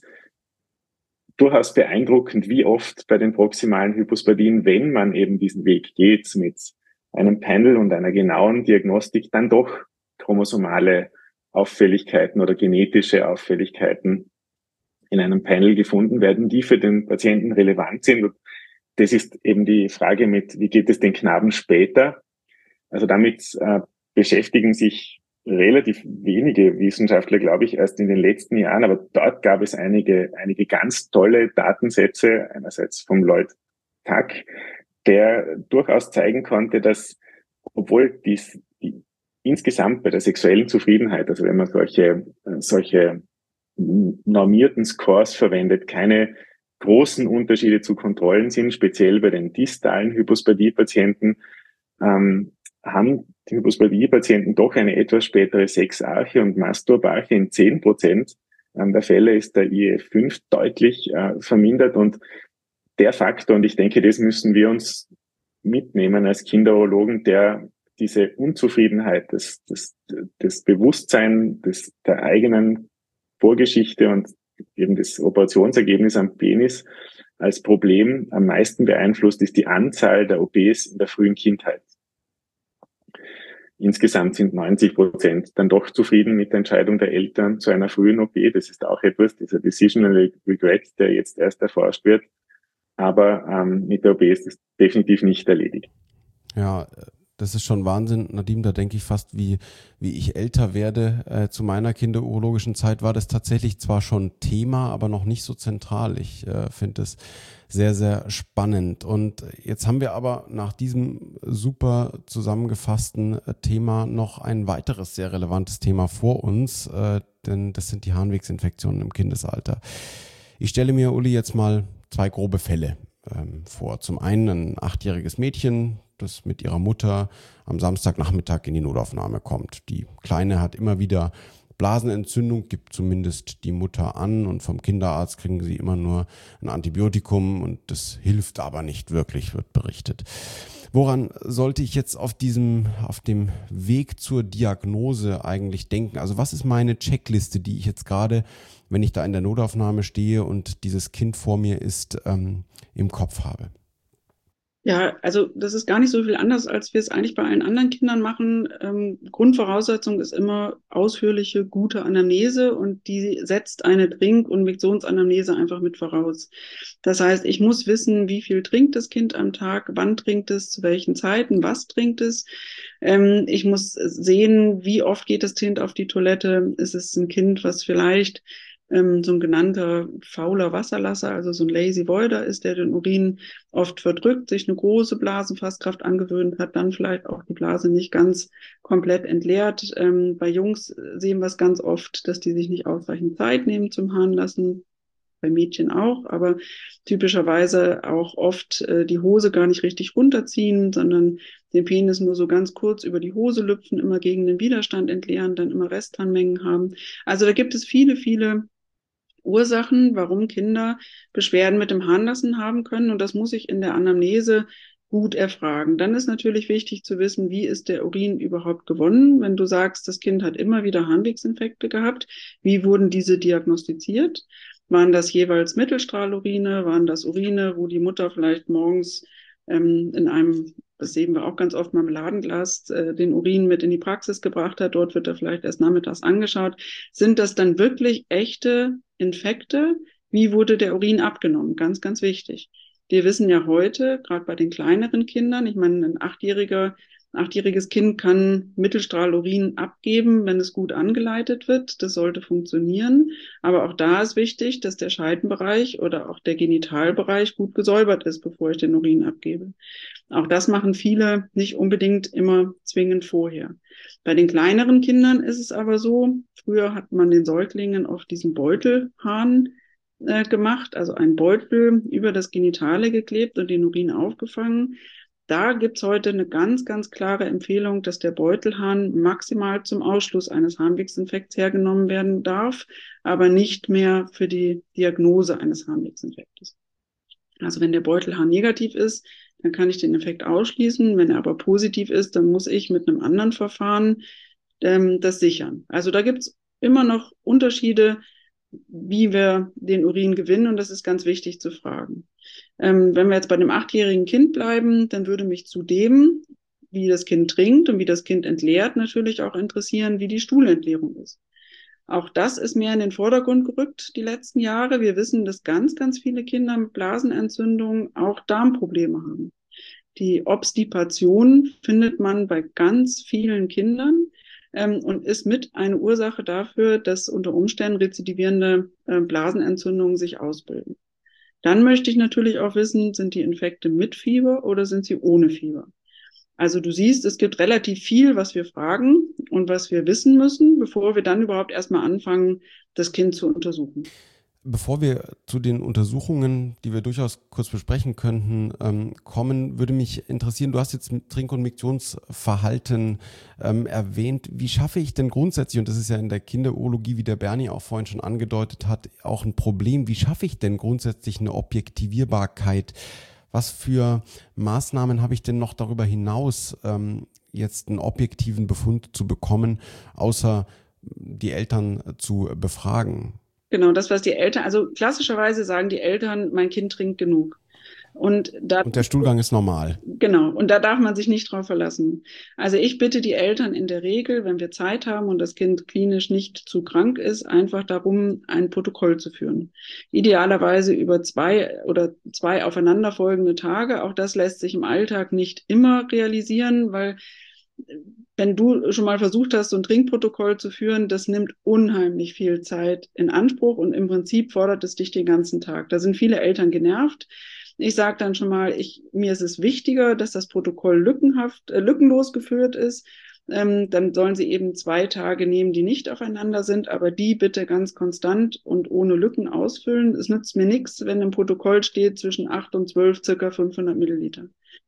S1: durchaus beeindruckend, wie oft bei den proximalen Hypospadien, wenn man eben diesen Weg geht mit einem Panel und einer genauen Diagnostik, dann doch chromosomale Auffälligkeiten oder genetische Auffälligkeiten in einem Panel gefunden werden, die für den Patienten relevant sind. Und das ist eben die Frage mit, wie geht es den Knaben später? Also damit äh, beschäftigen sich relativ wenige Wissenschaftler, glaube ich, erst in den letzten Jahren. Aber dort gab es einige, einige ganz tolle Datensätze, einerseits vom Lloyd Tuck, der durchaus zeigen konnte, dass, obwohl dies, die insgesamt bei der sexuellen Zufriedenheit, also wenn man solche, solche normierten Scores verwendet, keine großen Unterschiede zu Kontrollen sind, speziell bei den distalen Hypospadie-Patienten, ähm, haben die Hypospadie-Patienten doch eine etwas spätere Sexarche und Masturbarche. In zehn Prozent der Fälle ist der I F fünf deutlich äh, vermindert und der Faktor, und ich denke, das müssen wir uns mitnehmen als Kinderurologen, der diese Unzufriedenheit, das, das, das Bewusstsein des, der eigenen Vorgeschichte und eben das Operationsergebnis am Penis als Problem am meisten beeinflusst, ist die Anzahl der O Ps in der frühen Kindheit. Insgesamt sind neunzig Prozent dann doch zufrieden mit der Entscheidung der Eltern zu einer frühen O P. Das ist auch etwas, dieser Decisional Regret, der jetzt erst erforscht wird. Aber ähm, mit der O P ist es definitiv nicht erledigt.
S4: Ja, das ist schon Wahnsinn, Nadim, da denke ich fast, wie wie ich älter werde. Äh, zu meiner kinderurologischen Zeit war das tatsächlich zwar schon Thema, aber noch nicht so zentral. Ich äh, finde es sehr, sehr spannend. Und jetzt haben wir aber nach diesem super zusammengefassten Thema noch ein weiteres sehr relevantes Thema vor uns, äh, denn das sind die Harnwegsinfektionen im Kindesalter. Ich stelle mir, Uli, jetzt mal zwei grobe Fälle ähm, vor. Zum einen ein achtjähriges Mädchen, das mit ihrer Mutter am Samstagnachmittag in die Notaufnahme kommt. Die Kleine hat immer wieder Blasenentzündung, gibt zumindest die Mutter an, und vom Kinderarzt kriegen sie immer nur ein Antibiotikum und das hilft aber nicht wirklich, wird berichtet. Woran sollte ich jetzt auf diesem, auf dem Weg zur Diagnose eigentlich denken? Also was ist meine Checkliste, die ich jetzt gerade, wenn ich da in der Notaufnahme stehe und dieses Kind vor mir ist, ähm, im Kopf habe?
S2: Ja, also das ist gar nicht so viel anders, als wir es eigentlich bei allen anderen Kindern machen. Ähm, Grundvoraussetzung ist immer ausführliche, gute Anamnese, und die setzt eine Trink- und Miktionsanamnese einfach mit voraus. Das heißt, ich muss wissen, wie viel trinkt das Kind am Tag, wann trinkt es, zu welchen Zeiten, was trinkt es. Ähm, ich muss sehen, wie oft geht das Kind auf die Toilette. Ist es ein Kind, was vielleicht ähm, so ein genannter fauler Wasserlasser, also so ein Lazy Voider ist, der den Urin oft verdrückt, sich eine große Blasenfasskraft angewöhnt hat, dann vielleicht auch die Blase nicht ganz komplett entleert. Ähm, bei Jungs sehen wir es ganz oft, dass die sich nicht ausreichend Zeit nehmen zum Harnlassen. Bei Mädchen auch, aber typischerweise auch oft äh, die Hose gar nicht richtig runterziehen, sondern den Penis nur so ganz kurz über die Hose lüpfen, immer gegen den Widerstand entleeren, dann immer Restharnmengen haben. Also da gibt es viele, viele Ursachen, warum Kinder Beschwerden mit dem Harnlassen haben können, und das muss ich in der Anamnese gut erfragen. Dann ist natürlich wichtig zu wissen, wie ist der Urin überhaupt gewonnen. Wenn du sagst, das Kind hat immer wieder Harnwegsinfekte gehabt, wie wurden diese diagnostiziert? Waren das jeweils Mittelstrahlurine? Waren das Urine, wo die Mutter vielleicht morgens ähm, in einem, das sehen wir auch ganz oft, Marmeladenglas, äh, den Urin mit in die Praxis gebracht hat? Dort wird er vielleicht erst nachmittags angeschaut. Sind das dann wirklich echte Infekte? Wie wurde der Urin abgenommen? Ganz, ganz wichtig. Wir wissen ja heute, gerade bei den kleineren Kindern, ich meine, ein achtjähriger Ein achtjähriges Kind kann Mittelstrahlurin abgeben, wenn es gut angeleitet wird. Das sollte funktionieren. Aber auch da ist wichtig, dass der Scheidenbereich oder auch der Genitalbereich gut gesäubert ist, bevor ich den Urin abgebe. Auch das machen viele nicht unbedingt immer zwingend vorher. Bei den kleineren Kindern ist es aber so, früher hat man den Säuglingen oft diesen Beutelhahn äh, gemacht, also einen Beutel über das Genitale geklebt und den Urin aufgefangen. Da gibt's heute eine ganz, ganz klare Empfehlung, dass der Beutelhahn maximal zum Ausschluss eines Harnwegsinfekts hergenommen werden darf, aber nicht mehr für die Diagnose eines Harnwegsinfektes. Also wenn der Beutelhahn negativ ist, dann kann ich den Infekt ausschließen. Wenn er aber positiv ist, dann muss ich mit einem anderen Verfahren ähm, das sichern. Also da gibt's immer noch Unterschiede, wie wir den Urin gewinnen, und das ist ganz wichtig zu fragen. Ähm, wenn wir jetzt bei dem achtjährigen Kind bleiben, dann würde mich zudem, wie das Kind trinkt und wie das Kind entleert, natürlich auch interessieren, wie die Stuhlentleerung ist. Auch das ist mehr in den Vordergrund gerückt die letzten Jahre. Wir wissen, dass ganz, ganz viele Kinder mit Blasenentzündung auch Darmprobleme haben. Die Obstipation findet man bei ganz vielen Kindern ähm, und ist mit eine Ursache dafür, dass unter Umständen rezidivierende äh, Blasenentzündungen sich ausbilden. Dann möchte ich natürlich auch wissen, sind die Infekte mit Fieber oder sind sie ohne Fieber? Also du siehst, es gibt relativ viel, was wir fragen und was wir wissen müssen, bevor wir dann überhaupt erstmal anfangen, das Kind zu untersuchen.
S4: Bevor wir zu den Untersuchungen, die wir durchaus kurz besprechen könnten, ähm, kommen, würde mich interessieren, du hast jetzt Trink- und Miktionsverhalten ähm, erwähnt. Wie schaffe ich denn grundsätzlich, und das ist ja in der Kinderurologie, wie der Bernie auch vorhin schon angedeutet hat, auch ein Problem, wie schaffe ich denn grundsätzlich eine Objektivierbarkeit? Was für Maßnahmen habe ich denn noch darüber hinaus, ähm, jetzt einen objektiven Befund zu bekommen, außer die Eltern zu befragen?
S2: Genau, das, was die Eltern, also klassischerweise sagen die Eltern, mein Kind trinkt genug. Und, da,
S4: und der Stuhlgang ist normal.
S2: Genau, und da darf man sich nicht drauf verlassen. Also ich bitte die Eltern in der Regel, wenn wir Zeit haben und das Kind klinisch nicht zu krank ist, einfach darum, ein Protokoll zu führen. Idealerweise über zwei oder zwei aufeinanderfolgende Tage. Auch das lässt sich im Alltag nicht immer realisieren, weil wenn du schon mal versucht hast, so ein Trinkprotokoll zu führen, das nimmt unheimlich viel Zeit in Anspruch und im Prinzip fordert es dich den ganzen Tag. Da sind viele Eltern genervt. Ich sage dann schon mal, ich, mir ist es wichtiger, dass das Protokoll lückenhaft, äh, lückenlos geführt ist. Ähm, dann sollen sie eben zwei Tage nehmen, die nicht aufeinander sind, aber die bitte ganz konstant und ohne Lücken ausfüllen. Es nützt mir nichts, wenn im Protokoll steht zwischen acht und zwölf circa fünfhundert Milliliter.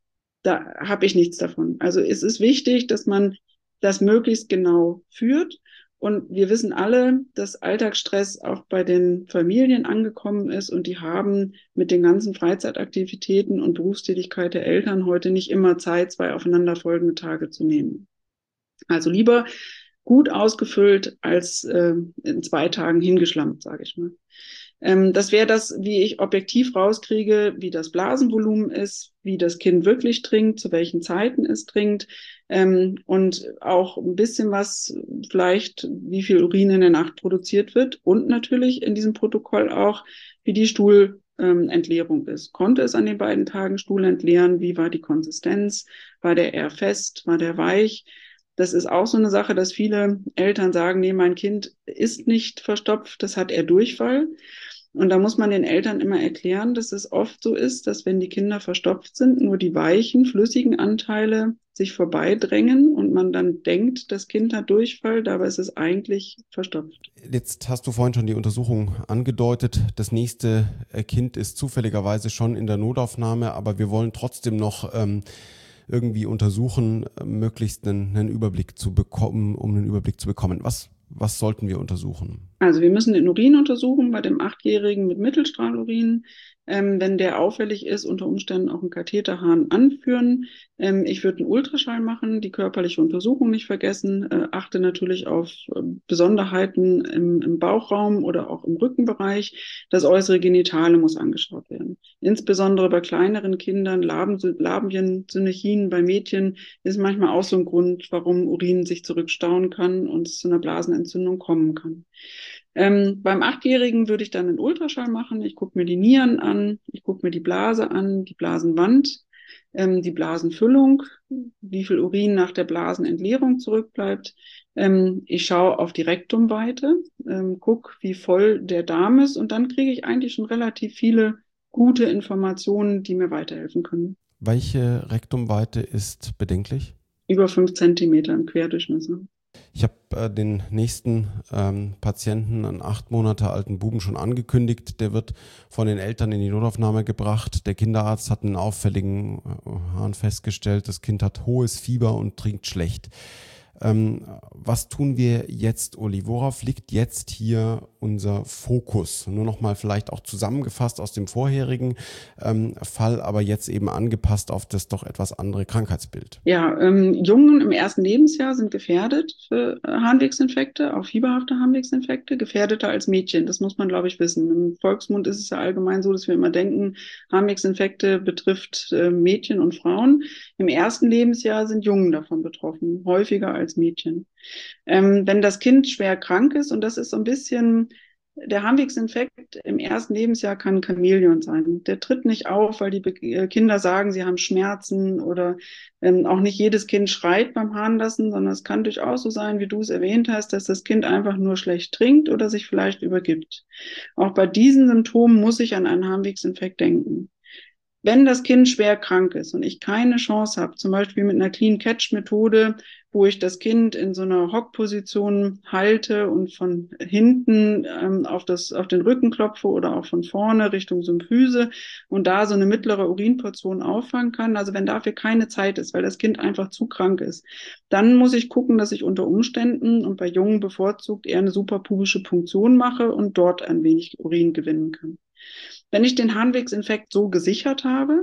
S2: Da habe ich nichts davon. Also es ist wichtig, dass man das möglichst genau führt. Und wir wissen alle, dass Alltagsstress auch bei den Familien angekommen ist und die haben mit den ganzen Freizeitaktivitäten und Berufstätigkeit der Eltern heute nicht immer Zeit, zwei aufeinanderfolgende Tage zu nehmen. Also lieber gut ausgefüllt als äh, in zwei Tagen hingeschlampt, sage ich mal. Ähm, das wäre das, wie ich objektiv rauskriege, wie das Blasenvolumen ist, wie das Kind wirklich trinkt, zu welchen Zeiten es trinkt ähm, und auch ein bisschen was, vielleicht wie viel Urin in der Nacht produziert wird und natürlich in diesem Protokoll auch, wie die Stuhlentleerung ist. Konnte es an den beiden Tagen Stuhl entleeren? Wie war die Konsistenz? War der eher fest? War der weich? Das ist auch so eine Sache, dass viele Eltern sagen, nee, mein Kind ist nicht verstopft, das hat eher Durchfall. Und da muss man den Eltern immer erklären, dass es oft so ist, dass wenn die Kinder verstopft sind, nur die weichen, flüssigen Anteile sich vorbeidrängen und man dann denkt, das Kind hat Durchfall, dabei ist es eigentlich verstopft.
S4: Jetzt hast du vorhin schon die Untersuchung angedeutet. Das nächste Kind ist zufälligerweise schon in der Notaufnahme, aber wir wollen trotzdem noch ähm, irgendwie untersuchen, möglichst einen, einen Überblick zu bekommen, um einen Überblick zu bekommen. Was, was sollten wir untersuchen?
S2: Also wir müssen den Urin untersuchen bei dem Achtjährigen mit Mittelstrahlurin. Ähm, wenn der auffällig ist, unter Umständen auch einen Katheterhahn anführen. Ähm, ich würde einen Ultraschall machen, die körperliche Untersuchung nicht vergessen. Äh, achte natürlich auf äh, Besonderheiten im, im Bauchraum oder auch im Rückenbereich. Das äußere Genitale muss angeschaut werden. Insbesondere bei kleineren Kindern, Laben, Labien, Synergien bei Mädchen ist manchmal auch so ein Grund, warum Urin sich zurückstauen kann und es zu einer Blasenentzündung kommen kann. Ähm, beim Achtjährigen würde ich dann einen Ultraschall machen. Ich gucke mir die Nieren an, ich gucke mir die Blase an, die Blasenwand, ähm, die Blasenfüllung, wie viel Urin nach der Blasenentleerung zurückbleibt. Ähm, ich schaue auf die Rektumweite, ähm, gucke, wie voll der Darm ist und dann kriege ich eigentlich schon relativ viele gute Informationen, die mir weiterhelfen können.
S4: Welche Rektumweite ist bedenklich?
S2: Über fünf Zentimeter im Querdurchmesser.
S4: Ich habe äh, den nächsten ähm, Patienten, einen acht Monate alten Buben, schon angekündigt. Der wird von den Eltern in die Notaufnahme gebracht. Der Kinderarzt hat einen auffälligen äh, Hahn festgestellt. Das Kind hat hohes Fieber und trinkt schlecht. Ähm, was tun wir jetzt, Uli? Worauf liegt jetzt hier unser Fokus? Nur nochmal vielleicht auch zusammengefasst aus dem vorherigen ähm, Fall, aber jetzt eben angepasst auf das doch etwas andere Krankheitsbild.
S2: Ja, ähm, Jungen im ersten Lebensjahr sind gefährdet für äh, Harnwegsinfekte, auch fieberhafte Harnwegsinfekte, gefährdeter als Mädchen. Das muss man, glaube ich, wissen. Im Volksmund ist es ja allgemein so, dass wir immer denken, Harnwegsinfekte betrifft äh, Mädchen und Frauen. Im ersten Lebensjahr sind Jungen davon betroffen, häufiger als als Mädchen. Ähm, wenn das Kind schwer krank ist, und das ist so ein bisschen, der Harnwegsinfekt im ersten Lebensjahr kann Chamäleon sein. Der tritt nicht auf, weil die Be- Kinder sagen, sie haben Schmerzen oder ähm, auch nicht jedes Kind schreit beim Harnlassen, sondern es kann durchaus so sein, wie du es erwähnt hast, dass das Kind einfach nur schlecht trinkt oder sich vielleicht übergibt. Auch bei diesen Symptomen muss ich an einen Harnwegsinfekt denken. Wenn das Kind schwer krank ist und ich keine Chance habe, zum Beispiel mit einer Clean-Catch-Methode, wo ich das Kind in so einer Hockposition halte und von hinten ähm, auf, das, auf den Rücken klopfe oder auch von vorne Richtung Symphyse und da so eine mittlere Urinportion auffangen kann, also wenn dafür keine Zeit ist, weil das Kind einfach zu krank ist, dann muss ich gucken, dass ich unter Umständen und bei Jungen bevorzugt eher eine suprapubische Punktion mache und dort ein wenig Urin gewinnen kann. Wenn ich den Harnwegsinfekt so gesichert habe,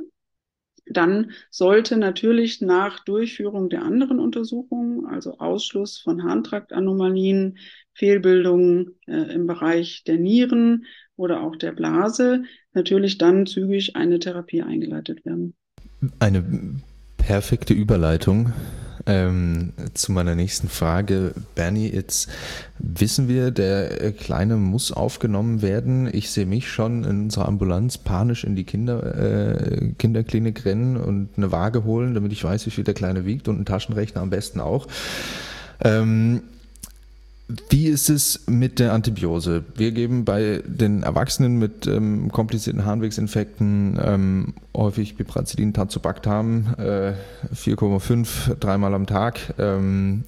S2: dann sollte natürlich nach Durchführung der anderen Untersuchungen, also Ausschluss von Harntraktannomalien, Fehlbildungen äh, im Bereich der Nieren oder auch der Blase, natürlich dann zügig eine Therapie eingeleitet werden.
S6: Eine perfekte Überleitung ähm, zu meiner nächsten Frage. Bernie, jetzt wissen wir, der Kleine muss aufgenommen werden. Ich sehe mich schon in unserer Ambulanz panisch in die Kinder, äh, Kinderklinik rennen und eine Waage holen, damit ich weiß, wie viel der Kleine wiegt, und einen Taschenrechner am besten auch. Ähm, Wie ist es mit der Antibiose? Wir geben bei den Erwachsenen mit ähm, komplizierten Harnwegsinfekten ähm, häufig Piperacillin, Tazobactam, äh, vier Komma fünf dreimal am Tag. Ähm,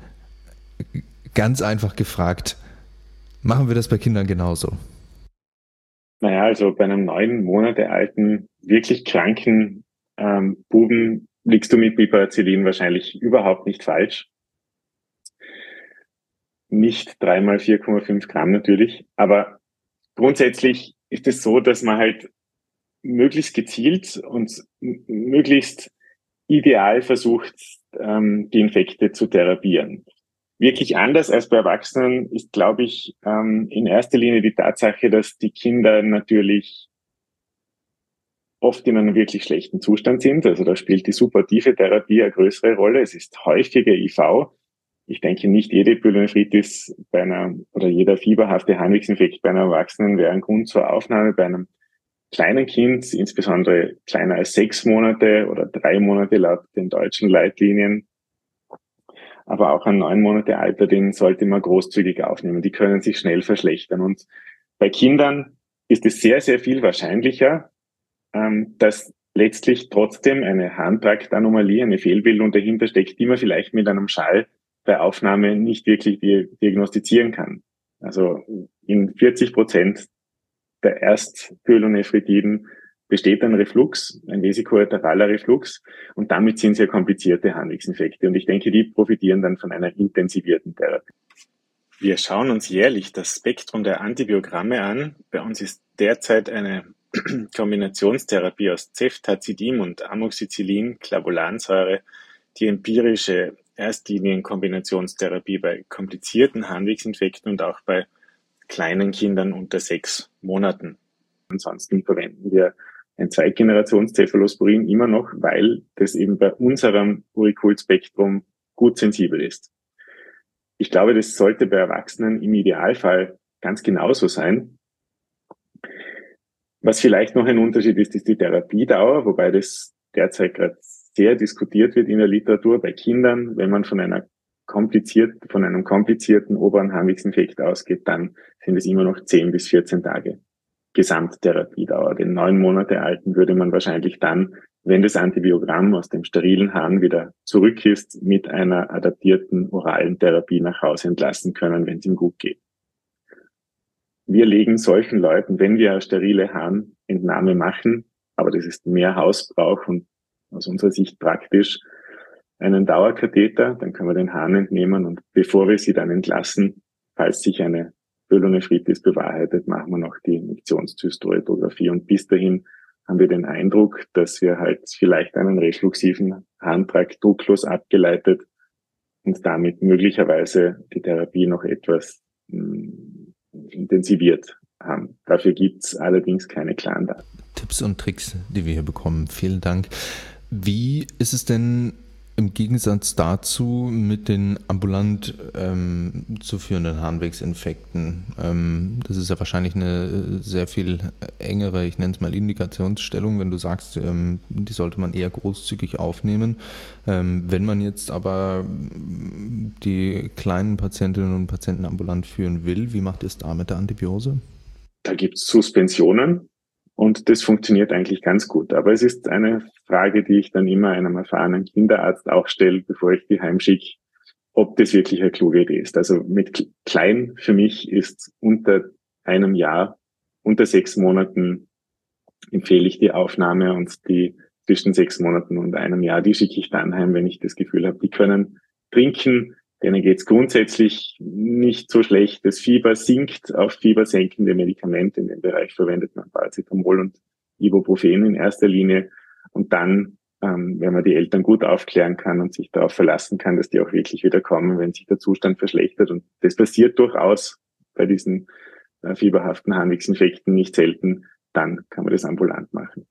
S6: ganz einfach gefragt, machen wir das bei Kindern genauso?
S1: Naja, also bei einem neun Monate alten, wirklich kranken ähm, Buben liegst du mit Piperacillin wahrscheinlich überhaupt nicht falsch. Nicht dreimal vier Komma fünf Gramm natürlich, aber grundsätzlich ist es so, dass man halt möglichst gezielt und m- möglichst ideal versucht, ähm, die Infekte zu therapieren. Wirklich anders als bei Erwachsenen ist, glaube ich, ähm, in erster Linie die Tatsache, dass die Kinder natürlich oft in einem wirklich schlechten Zustand sind. Also da spielt die supportive Therapie eine größere Rolle. Es ist häufiger I V. Ich denke, nicht jede Pyelonephritis bei einer oder jeder fieberhafte Harnwegsinfekt bei einer Erwachsenen wäre ein Grund zur Aufnahme. Bei einem kleinen Kind, insbesondere kleiner als sechs Monate oder drei Monate laut den deutschen Leitlinien, aber auch ein neun Monate Alter, den sollte man großzügig aufnehmen. Die können sich schnell verschlechtern. Und bei Kindern ist es sehr, sehr viel wahrscheinlicher, ähm, dass letztlich trotzdem eine Harntraktanomalie, eine Fehlbildung dahinter steckt, die man vielleicht mit einem Schall bei Aufnahme nicht wirklich diagnostizieren kann. Also in vierzig Prozent der Erstpyelonephritiden besteht ein Reflux, ein vesikolateraler Reflux, und damit sind sehr komplizierte Harnwegsinfekte. Und ich denke, die profitieren dann von einer intensivierten Therapie. Wir schauen uns jährlich das Spektrum der Antibiogramme an. Bei uns ist derzeit eine Kombinationstherapie aus Ceftazidin und Amoxicillin, Clavulansäure, die empirische Erstlinien-Kombinationstherapie bei komplizierten Harnwegsinfekten und auch bei kleinen Kindern unter sechs Monaten. Ansonsten verwenden wir ein Zweitgenerations-Cephalosporin immer noch, weil das eben bei unserem Uricul-Spektrum gut sensibel ist. Ich glaube, das sollte bei Erwachsenen im Idealfall ganz genauso sein. Was vielleicht noch ein Unterschied ist, ist die Therapiedauer, wobei das derzeit gerade sehr diskutiert wird in der Literatur. Bei Kindern, wenn man von einer kompliziert, von einem komplizierten oberen Harnwegsinfekt ausgeht, dann sind es immer noch zehn bis vierzehn Tage Gesamttherapiedauer. Den neun Monate alten würde man wahrscheinlich dann, wenn das Antibiogramm aus dem sterilen Harn wieder zurück ist, mit einer adaptierten oralen Therapie nach Hause entlassen können, wenn es ihm gut geht. Wir legen solchen Leuten, wenn wir eine sterile Harnentnahme machen, aber das ist mehr Hausbrauch und aus unserer Sicht praktisch, einen Dauerkatheter, dann können wir den Harn entnehmen, und bevor wir sie dann entlassen, falls sich eine Pyelonephritis bewahrheitet, machen wir noch die Injektionszystoidographie, und bis dahin haben wir den Eindruck, dass wir halt vielleicht einen refluxiven Harntrakt drucklos abgeleitet und damit möglicherweise die Therapie noch etwas mh, intensiviert haben. Dafür gibt's allerdings keine klaren Daten.
S6: Tipps und Tricks, die wir hier bekommen. Vielen Dank. Wie ist es denn im Gegensatz dazu mit den ambulant ähm, zu führenden Harnwegsinfekten? Ähm, das ist ja wahrscheinlich eine sehr viel engere, ich nenne es mal Indikationsstellung, wenn du sagst, ähm, die sollte man eher großzügig aufnehmen. Ähm, wenn man jetzt aber die kleinen Patientinnen und Patienten ambulant führen will, wie macht ihr es da mit der Antibiose?
S1: Da gibt's Suspensionen. Und das funktioniert eigentlich ganz gut. Aber es ist eine Frage, die ich dann immer einem erfahrenen Kinderarzt auch stelle, bevor ich die heimschicke, ob das wirklich eine kluge Idee ist. Also mit klein für mich ist unter einem Jahr, unter sechs Monaten empfehle ich die Aufnahme, und die zwischen sechs Monaten und einem Jahr, die schicke ich dann heim, wenn ich das Gefühl habe, die können trinken, denen geht's grundsätzlich nicht so schlecht. Das Fieber sinkt auf fiebersenkende Medikamente. In dem Bereich verwendet man Paracetamol und Ibuprofen in erster Linie. Und dann, ähm, wenn man die Eltern gut aufklären kann und sich darauf verlassen kann, dass die auch wirklich wieder kommen, wenn sich der Zustand verschlechtert. Und das passiert durchaus bei diesen äh, fieberhaften Harnwegsinfekten nicht selten, dann kann man das ambulant machen.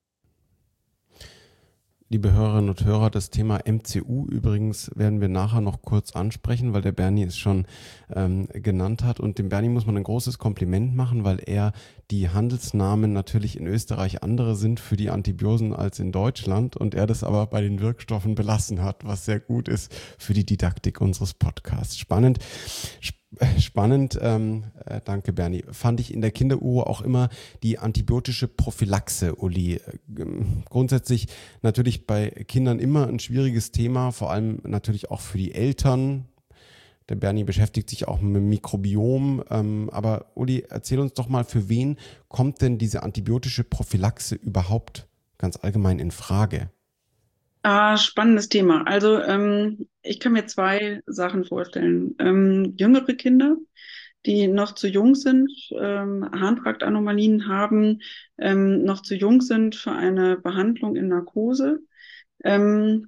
S4: Liebe Hörerinnen und Hörer, das Thema M C U übrigens werden wir nachher noch kurz ansprechen, weil der Bernie es schon ähm, genannt hat. Und dem Bernie muss man ein großes Kompliment machen, weil er die Handelsnamen natürlich in Österreich andere sind für die Antibiosen als in Deutschland und er das aber bei den Wirkstoffen belassen hat, was sehr gut ist für die Didaktik unseres Podcasts. Spannend. Spannend, ähm, äh, danke Bernie. Fand ich in der Kinderuro auch immer die antibiotische Prophylaxe, Uli. Ähm, grundsätzlich natürlich bei Kindern immer ein schwieriges Thema, vor allem natürlich auch für die Eltern. Der Bernie beschäftigt sich auch mit dem Mikrobiom. Ähm, aber Uli, erzähl uns doch mal, für wen kommt denn diese antibiotische Prophylaxe überhaupt ganz allgemein in Frage?
S2: Ah, spannendes Thema. Also ähm, ich kann mir zwei Sachen vorstellen. Ähm, jüngere Kinder, die noch zu jung sind, ähm, Harntraktanomalien haben, ähm, noch zu jung sind für eine Behandlung in Narkose. Ähm,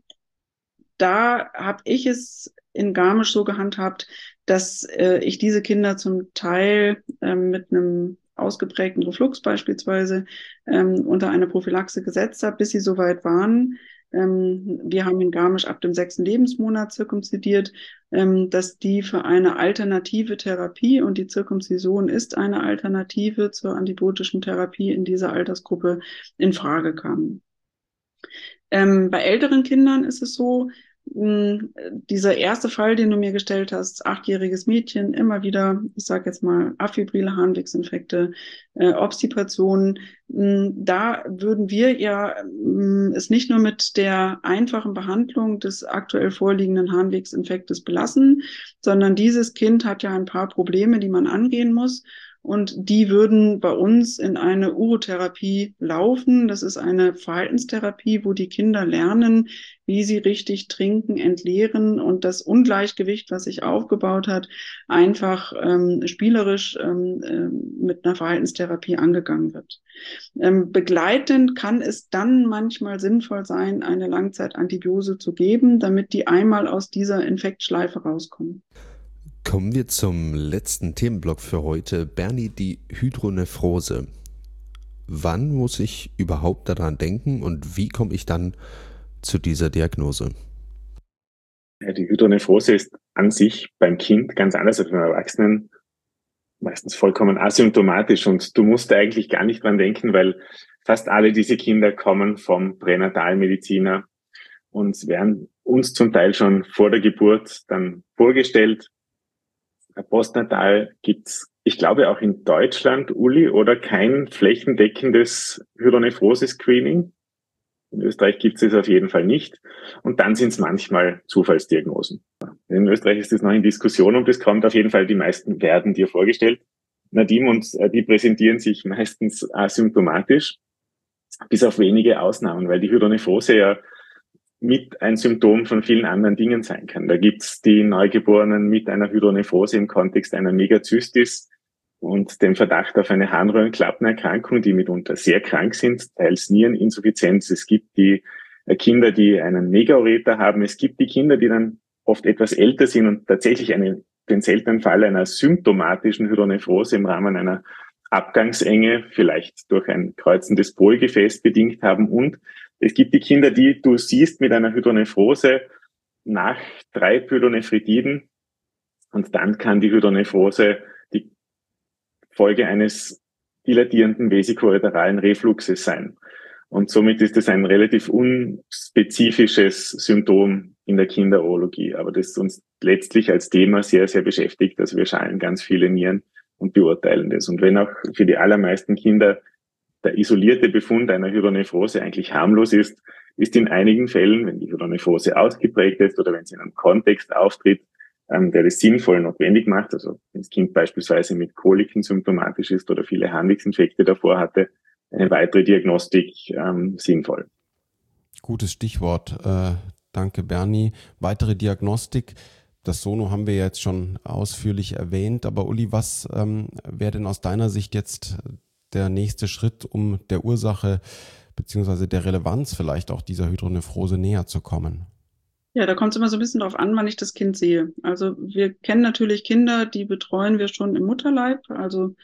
S2: da habe ich es in Garmisch so gehandhabt, dass äh, ich diese Kinder zum Teil ähm, mit einem ausgeprägten Reflux beispielsweise ähm, unter eine Prophylaxe gesetzt habe, bis sie soweit waren. Ähm, wir haben in Garmisch ab dem sechsten Lebensmonat zirkumzidiert, ähm, dass die für eine alternative Therapie, und die Zirkumzision ist eine Alternative zur antibiotischen Therapie in dieser Altersgruppe, in Frage kamen. Ähm, bei älteren Kindern ist es so, mh, dieser erste Fall, den du mir gestellt hast, achtjähriges Mädchen, immer wieder, ich sage jetzt mal, afibrile Harnwegsinfekte, äh, Obstipationen, mh, da würden wir ja mh, es nicht nur mit der einfachen Behandlung des aktuell vorliegenden Harnwegsinfektes belassen, sondern dieses Kind hat ja ein paar Probleme, die man angehen muss. Und die würden bei uns in eine Urotherapie laufen. Das ist eine Verhaltenstherapie, wo die Kinder lernen, wie sie richtig trinken, entleeren und das Ungleichgewicht, was sich aufgebaut hat, einfach ähm, spielerisch ähm, äh, mit einer Verhaltenstherapie angegangen wird. Ähm, begleitend kann es dann manchmal sinnvoll sein, eine Langzeitantibiose zu geben, damit die einmal aus dieser Infektschleife rauskommen.
S5: Kommen wir zum letzten Themenblock für heute. Bernie, die Hydronephrose. Wann muss ich überhaupt daran denken und wie komme ich dann zu dieser Diagnose?
S1: Ja, die Hydronephrose ist an sich beim Kind ganz anders als beim Erwachsenen, meistens vollkommen asymptomatisch und du musst eigentlich gar nicht dran denken, weil fast alle diese Kinder kommen vom Pränatalmediziner und werden uns zum Teil schon vor der Geburt dann vorgestellt. Postnatal gibt's, ich glaube auch in Deutschland, Uli, oder kein flächendeckendes Hydronephrose-Screening. In Österreich gibt's es auf jeden Fall nicht. Und dann sind es manchmal Zufallsdiagnosen. In Österreich ist das noch in Diskussion und es kommt auf jeden Fall, die meisten werden dir vorgestellt. Nadim, und die präsentieren sich meistens asymptomatisch, bis auf wenige Ausnahmen, weil die Hydronephrose ja mit ein Symptom von vielen anderen Dingen sein kann. Da gibt's die Neugeborenen mit einer Hydronephrose im Kontext einer Megazystis und dem Verdacht auf eine Harnröhrenklappenerkrankung, die mitunter sehr krank sind, teils Niereninsuffizienz. Es gibt die Kinder, die einen Megaureter haben. Es gibt die Kinder, die dann oft etwas älter sind und tatsächlich einen, den seltenen Fall einer symptomatischen Hydronephrose im Rahmen einer Abgangsenge, vielleicht durch ein kreuzendes Polgefäß bedingt haben. Und es gibt die Kinder, die du siehst mit einer Hydronephrose nach drei Pyelonephritiden und dann kann die Hydronephrose die Folge eines dilatierenden vesikoreteralen Refluxes sein. Und somit ist es ein relativ unspezifisches Symptom in der Kinderurologie, aber das uns letztlich als Thema sehr, sehr beschäftigt. Also wir schallen ganz viele Nieren und beurteilen das. Und wenn auch für die allermeisten Kinder der isolierte Befund einer Hydronephrose eigentlich harmlos ist, ist in einigen Fällen, wenn die Hydronephrose ausgeprägt ist oder wenn sie in einem Kontext auftritt, ähm, der das sinnvoll notwendig macht, also wenn das Kind beispielsweise mit Koliken symptomatisch ist oder viele Harnwegsinfekte davor hatte, eine weitere Diagnostik ähm, sinnvoll.
S4: Gutes Stichwort. Äh, danke, Bernie. Weitere Diagnostik. Das Sono haben wir jetzt schon ausführlich erwähnt. Aber Uli, was ähm, wäre denn aus deiner Sicht jetzt der nächste Schritt, um der Ursache beziehungsweise der Relevanz vielleicht auch dieser Hydronephrose näher zu kommen?
S2: Ja, da kommt es immer so ein bisschen drauf an, wann ich das Kind sehe. Also wir kennen natürlich Kinder, die betreuen wir schon im Mutterleib. Also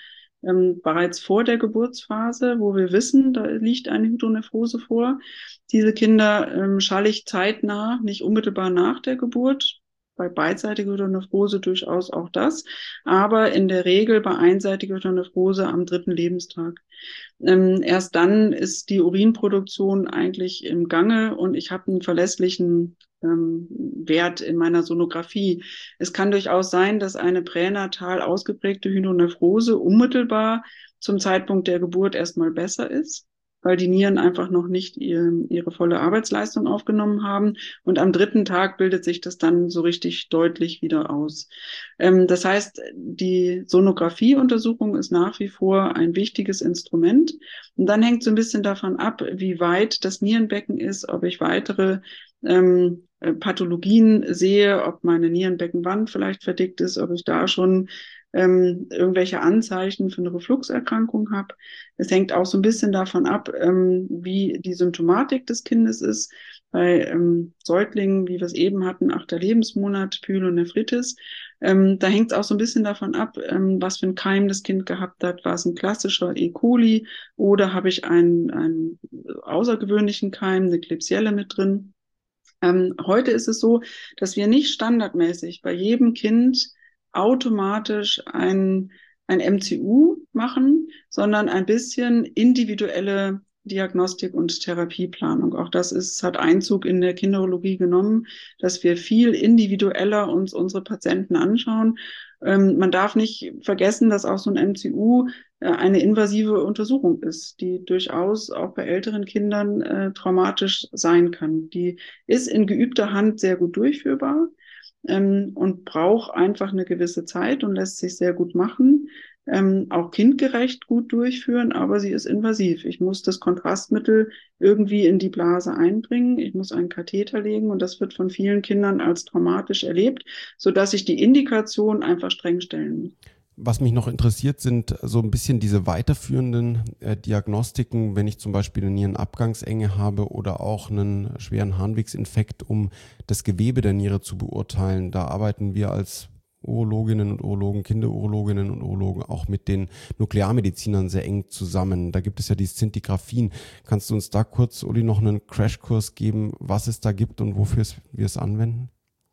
S2: ähm, bereits vor der Geburtsphase, wo wir wissen, da liegt eine Hydronephrose vor. Diese Kinder ähm, schalle ich zeitnah, nicht unmittelbar nach der Geburt. Bei beidseitiger Hydronephrose durchaus auch das, aber in der Regel bei einseitiger Hydronephrose am dritten Lebenstag. Ähm, erst dann ist die Urinproduktion eigentlich im Gange und ich habe einen verlässlichen ähm, Wert in meiner Sonographie. Es kann durchaus sein, dass eine pränatal ausgeprägte Hydronephrose unmittelbar zum Zeitpunkt der Geburt erstmal besser ist, weil die Nieren einfach noch nicht ihre, ihre volle Arbeitsleistung aufgenommen haben. Und am dritten Tag bildet sich das dann so richtig deutlich wieder aus. Ähm, das heißt, die Sonographieuntersuchung ist nach wie vor ein wichtiges Instrument. Und dann hängt so ein bisschen davon ab, wie weit das Nierenbecken ist, ob ich weitere ähm, Pathologien sehe, ob meine Nierenbeckenwand vielleicht verdickt ist, ob ich da schon ähm, irgendwelche Anzeichen für eine Refluxerkrankung habe. Es hängt auch so ein bisschen davon ab, ähm, wie die Symptomatik des Kindes ist. Bei ähm, Säuglingen, wie wir es eben hatten, achter Lebensmonat, Pyelonephritis, ähm, da hängt es auch so ein bisschen davon ab, ähm, was für ein Keim das Kind gehabt hat. War es ein klassischer E. coli oder habe ich einen, einen außergewöhnlichen Keim, eine Klebsielle mit drin? Ähm, heute ist es so, dass wir nicht standardmäßig bei jedem Kind automatisch ein, ein M C U machen, sondern ein bisschen individuelle Diagnostik und Therapieplanung. Auch das ist, hat Einzug in der Kinderologie genommen, dass wir viel individueller uns unsere Patienten anschauen. Ähm, man darf nicht vergessen, dass auch so ein M C U äh, eine invasive Untersuchung ist, die durchaus auch bei älteren Kindern äh, traumatisch sein kann. Die ist in geübter Hand sehr gut durchführbar ähm, und braucht einfach eine gewisse Zeit und lässt sich sehr gut machen. Ähm, auch kindgerecht gut durchführen, aber sie ist invasiv. Ich muss das Kontrastmittel irgendwie in die Blase einbringen. Ich muss einen Katheter legen und das wird von vielen Kindern als traumatisch erlebt, sodass ich die Indikation einfach streng stellen muss.
S4: Was mich noch interessiert, sind so ein bisschen diese weiterführenden äh, Diagnostiken, wenn ich zum Beispiel eine Nierenabgangsenge habe oder auch einen schweren Harnwegsinfekt, um das Gewebe der Niere zu beurteilen. Da arbeiten wir als Urologinnen und Urologen, Kinderurologinnen und Urologen auch mit den Nuklearmedizinern sehr eng zusammen. Da gibt es ja die Szintigraphien. Kannst du uns da kurz, Uli, noch einen Crashkurs geben, was es da gibt und wofür wir es anwenden?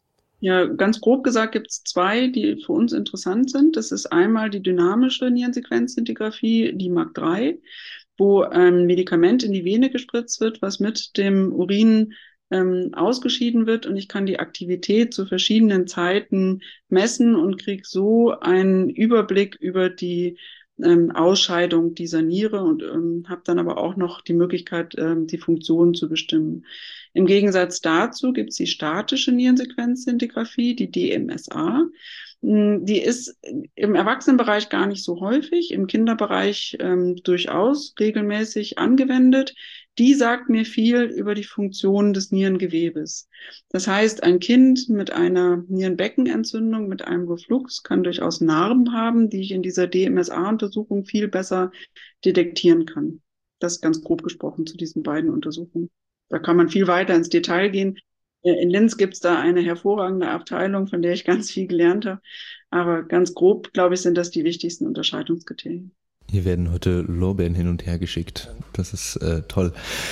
S2: Ja, ganz grob gesagt gibt es zwei, die für uns interessant sind. Das ist einmal die dynamische Nierensequenzszintigraphie, die M A C drei, wo ein Medikament in die Vene gespritzt wird, was mit dem Urin ähm, ausgeschieden wird und ich kann die Aktivität zu verschiedenen Zeiten messen und kriege so einen Überblick über die ähm, Ausscheidung dieser Niere und ähm, habe dann aber auch noch die Möglichkeit, ähm, die Funktion zu bestimmen. Im Gegensatz dazu gibt es die statische Nierensequenzszintigraphie, die D M S A. Die ist im Erwachsenenbereich gar nicht so häufig, im Kinderbereich ähm, durchaus regelmäßig angewendet. Die sagt mir viel über die Funktion des Nierengewebes. Das heißt, ein Kind mit einer Nierenbeckenentzündung, mit einem Reflux kann durchaus Narben haben, die ich in dieser D M S A-Untersuchung viel besser detektieren kann. Das ist ganz grob gesprochen zu diesen beiden Untersuchungen. Da kann man viel weiter ins Detail gehen. In Linz gibt es da eine hervorragende Abteilung, von der ich ganz viel gelernt habe. Aber ganz grob, glaube ich, sind das die wichtigsten Unterscheidungskriterien.
S6: Hier werden heute Lorbeeren hin und her geschickt. Das ist äh, toll.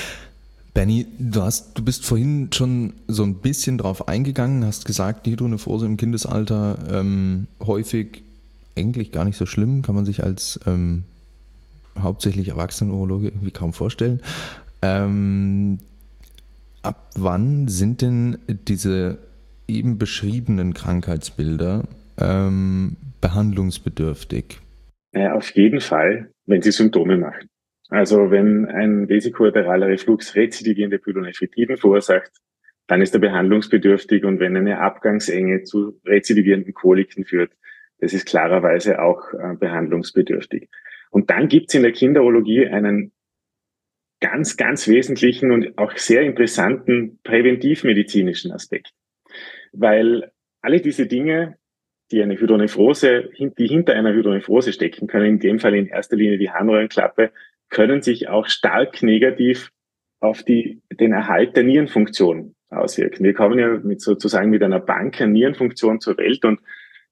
S6: Benny, du hast, du bist vorhin schon so ein bisschen drauf eingegangen, hast gesagt, die Hydronephrose im Kindesalter ähm, häufig eigentlich gar nicht so schlimm, kann man sich als ähm, hauptsächlich Erwachsenenurologe irgendwie kaum vorstellen. Ähm, ab wann sind denn diese eben beschriebenen Krankheitsbilder ähm, behandlungsbedürftig?
S1: Ja, auf jeden Fall, wenn sie Symptome machen. Also wenn ein vesikoarteraler Reflux rezidivierende Pyelonephritiden verursacht, dann ist er behandlungsbedürftig und wenn eine Abgangsenge zu rezidivierenden Koliken führt, das ist klarerweise auch äh, behandlungsbedürftig. Und dann gibt's in der Kinderurologie einen ganz, ganz wesentlichen und auch sehr interessanten präventivmedizinischen Aspekt. Weil alle diese Dinge, die eine Hydronephrose, die hinter einer Hydronephrose stecken können, in dem Fall in erster Linie die Harnröhrenklappe, können sich auch stark negativ auf die, den Erhalt der Nierenfunktion auswirken. Wir kommen ja mit sozusagen mit einer Bank an Nierenfunktion zur Welt und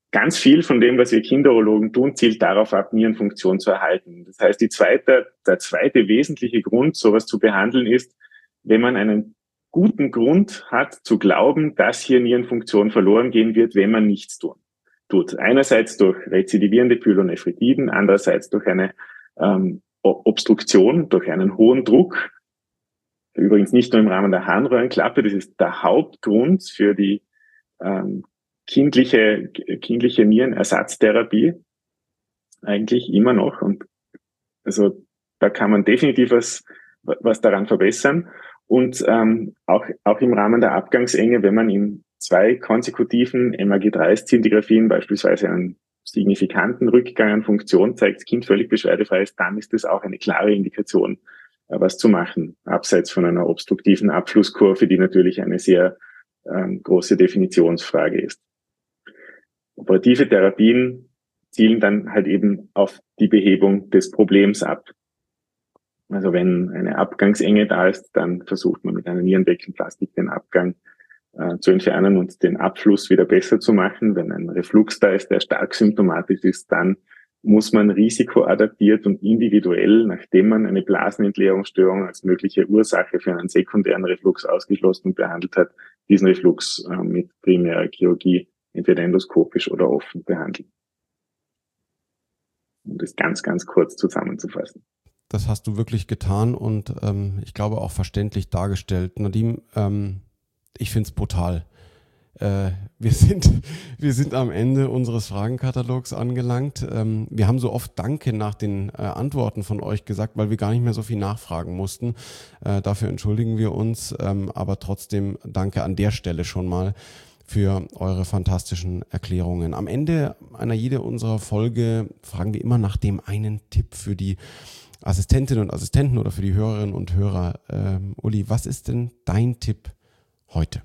S1: ganz viel von dem, was wir Kinderurologen tun, zielt darauf ab, Nierenfunktion zu erhalten. Das heißt, die zweite, der zweite wesentliche Grund, sowas zu behandeln, ist, wenn man einen guten Grund hat, zu glauben, dass hier Nierenfunktion verloren gehen wird, wenn man nichts tun, tut. Einerseits durch rezidivierende Pyelonephritiden, andererseits durch eine ähm, Obstruktion, durch einen hohen Druck. Übrigens nicht nur im Rahmen der Harnröhrenklappe, das ist der Hauptgrund für die ähm, kindliche, kindliche Nierenersatztherapie. Eigentlich immer noch. Und also da kann man definitiv was, was daran verbessern. Und ähm, auch, auch im Rahmen der Abgangsenge, wenn man in zwei konsekutiven M A G drei Szintigraphien beispielsweise einen signifikanten Rückgang an Funktion zeigt, das Kind völlig beschwerdefrei ist, dann ist das auch eine klare Indikation, äh, was zu machen, abseits von einer obstruktiven Abflusskurve, die natürlich eine sehr ähm, große Definitionsfrage ist. Operative Therapien zielen dann halt eben auf die Behebung des Problems ab. Also wenn eine Abgangsenge da ist, dann versucht man mit einer Nierenbeckenplastik den Abgang äh, zu entfernen und den Abfluss wieder besser zu machen. Wenn ein Reflux da ist, der stark symptomatisch ist, dann muss man risikoadaptiert und individuell, nachdem man eine Blasenentleerungsstörung als mögliche Ursache für einen sekundären Reflux ausgeschlossen und behandelt hat, diesen Reflux äh, mit primärer Chirurgie entweder endoskopisch oder offen behandeln. Um das ganz, ganz kurz zusammenzufassen.
S4: Das hast du wirklich getan und ähm, ich glaube auch verständlich dargestellt. Nadim, ähm, ich find's brutal. Äh, wir sind wir sind am Ende unseres Fragenkatalogs angelangt. Ähm, wir haben so oft Danke nach den äh, Antworten von euch gesagt, weil wir gar nicht mehr so viel nachfragen mussten. Äh, dafür entschuldigen wir uns, ähm, aber trotzdem danke an der Stelle schon mal für eure fantastischen Erklärungen. Am Ende einer jeder unserer Folge fragen wir immer nach dem einen Tipp für die Assistentinnen und Assistenten oder für die Hörerinnen und Hörer. Ähm, Uli, was ist denn dein Tipp heute?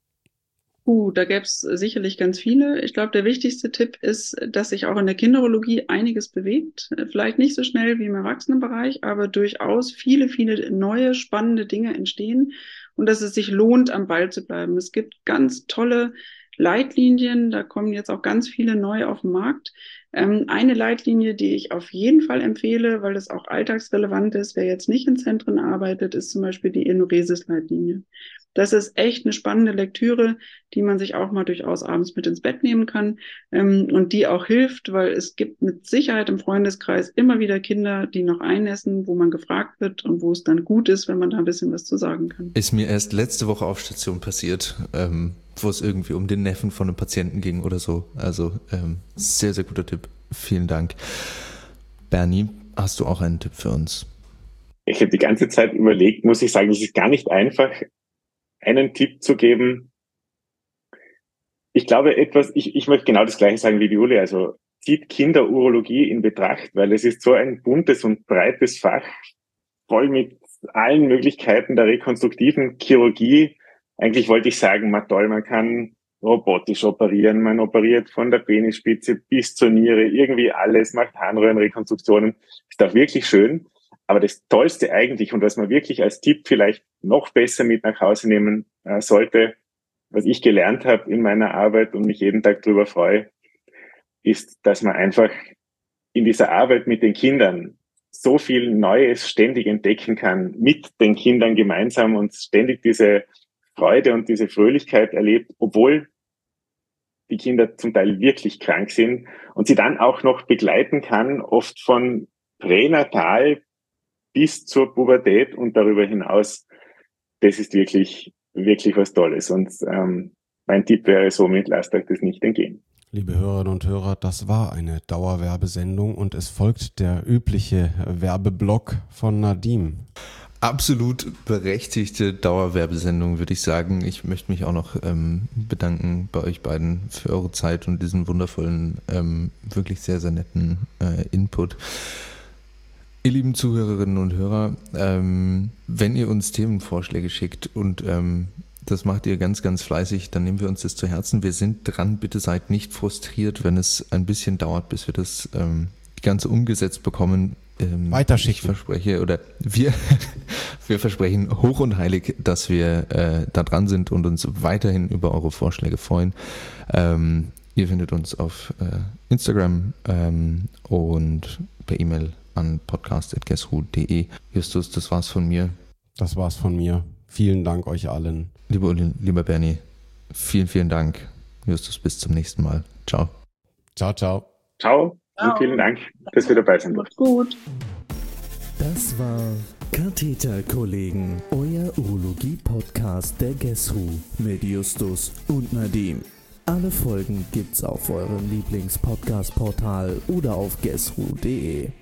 S2: Uh, da gäbe es sicherlich ganz viele. Ich glaube, der wichtigste Tipp ist, dass sich auch in der Kinderurologie einiges bewegt. Vielleicht nicht so schnell wie im Erwachsenenbereich, aber durchaus viele, viele neue, spannende Dinge entstehen und dass es sich lohnt, am Ball zu bleiben. Es gibt ganz tolle Leitlinien, da kommen jetzt auch ganz viele neu auf den Markt. Ähm, eine Leitlinie, die ich auf jeden Fall empfehle, weil das auch alltagsrelevant ist, wer jetzt nicht in Zentren arbeitet, ist zum Beispiel die Enuresis-Leitlinie. Das ist echt eine spannende Lektüre, die man sich auch mal durchaus abends mit ins Bett nehmen kann ähm, und die auch hilft, weil es gibt mit Sicherheit im Freundeskreis immer wieder Kinder, die noch einnässen, wo man gefragt wird und wo es dann gut ist, wenn man da ein bisschen was zu sagen kann.
S6: Ist mir erst letzte Woche auf Station passiert, ähm, wo es irgendwie um den Neffen von einem Patienten ging oder so. Also ähm, sehr, sehr guter Tipp. Vielen Dank. Bernie, hast du auch einen Tipp für uns?
S1: Ich habe die ganze Zeit überlegt, muss ich sagen, es ist gar nicht einfach, einen Tipp zu geben. Ich glaube etwas, ich, ich möchte genau das Gleiche sagen wie die Uli, also zieht Kinderurologie in Betracht, weil es ist so ein buntes und breites Fach, voll mit allen Möglichkeiten der rekonstruktiven Chirurgie. Eigentlich wollte ich sagen, man toll, man kann robotisch operieren, man operiert von der Penisspitze bis zur Niere, irgendwie alles, macht Harnröhrenrekonstruktionen, ist auch wirklich schön. Aber das Tollste eigentlich und was man wirklich als Tipp vielleicht noch besser mit nach Hause nehmen äh, sollte, was ich gelernt habe in meiner Arbeit und mich jeden Tag darüber freue, ist, dass man einfach in dieser Arbeit mit den Kindern so viel Neues ständig entdecken kann, mit den Kindern gemeinsam und ständig diese Freude und diese Fröhlichkeit erlebt, obwohl die Kinder zum Teil wirklich krank sind und sie dann auch noch begleiten kann, oft von pränatal bis zur Pubertät und darüber hinaus. Das ist wirklich, wirklich was Tolles. Und ähm, mein Tipp wäre somit, lasst euch das nicht entgehen.
S4: Liebe Hörerinnen und Hörer, das war eine Dauerwerbesendung und es folgt der übliche Werbeblock von Nadim.
S6: Absolut berechtigte Dauerwerbesendung, würde ich sagen. Ich möchte mich auch noch ähm, bedanken bei euch beiden für eure Zeit und diesen wundervollen, ähm, wirklich sehr, sehr netten äh, Input. Ihr lieben Zuhörerinnen und Hörer, ähm, wenn ihr uns Themenvorschläge schickt und ähm, das macht ihr ganz, ganz fleißig, dann nehmen wir uns das zu Herzen. Wir sind dran, bitte seid nicht frustriert, wenn es ein bisschen dauert, bis wir das ähm, Ganze umgesetzt bekommen. Ähm,
S4: Weiterschicken.
S6: Ich verspreche, oder wir, wir versprechen hoch und heilig, dass wir äh, da dran sind und uns weiterhin über eure Vorschläge freuen. Ähm, Ihr findet uns auf äh, Instagram ähm, und per E-Mail an podcast at guess who punkt de. Justus, das war's von mir.
S4: Das war's von mir. Vielen Dank euch allen.
S6: Lieber Uli, lieber Bernie, vielen, vielen Dank. Justus, bis zum nächsten Mal. Ciao.
S4: Ciao, ciao.
S1: Ciao und vielen Dank, dass wir dabei sind.
S2: Macht gut.
S3: Das war Katheterkollegen, euer Urologie-Podcast der Guess Who mit Justus und Nadim. Alle Folgen gibt's auf eurem Lieblings-Podcast-Portal oder auf guess who punkt de.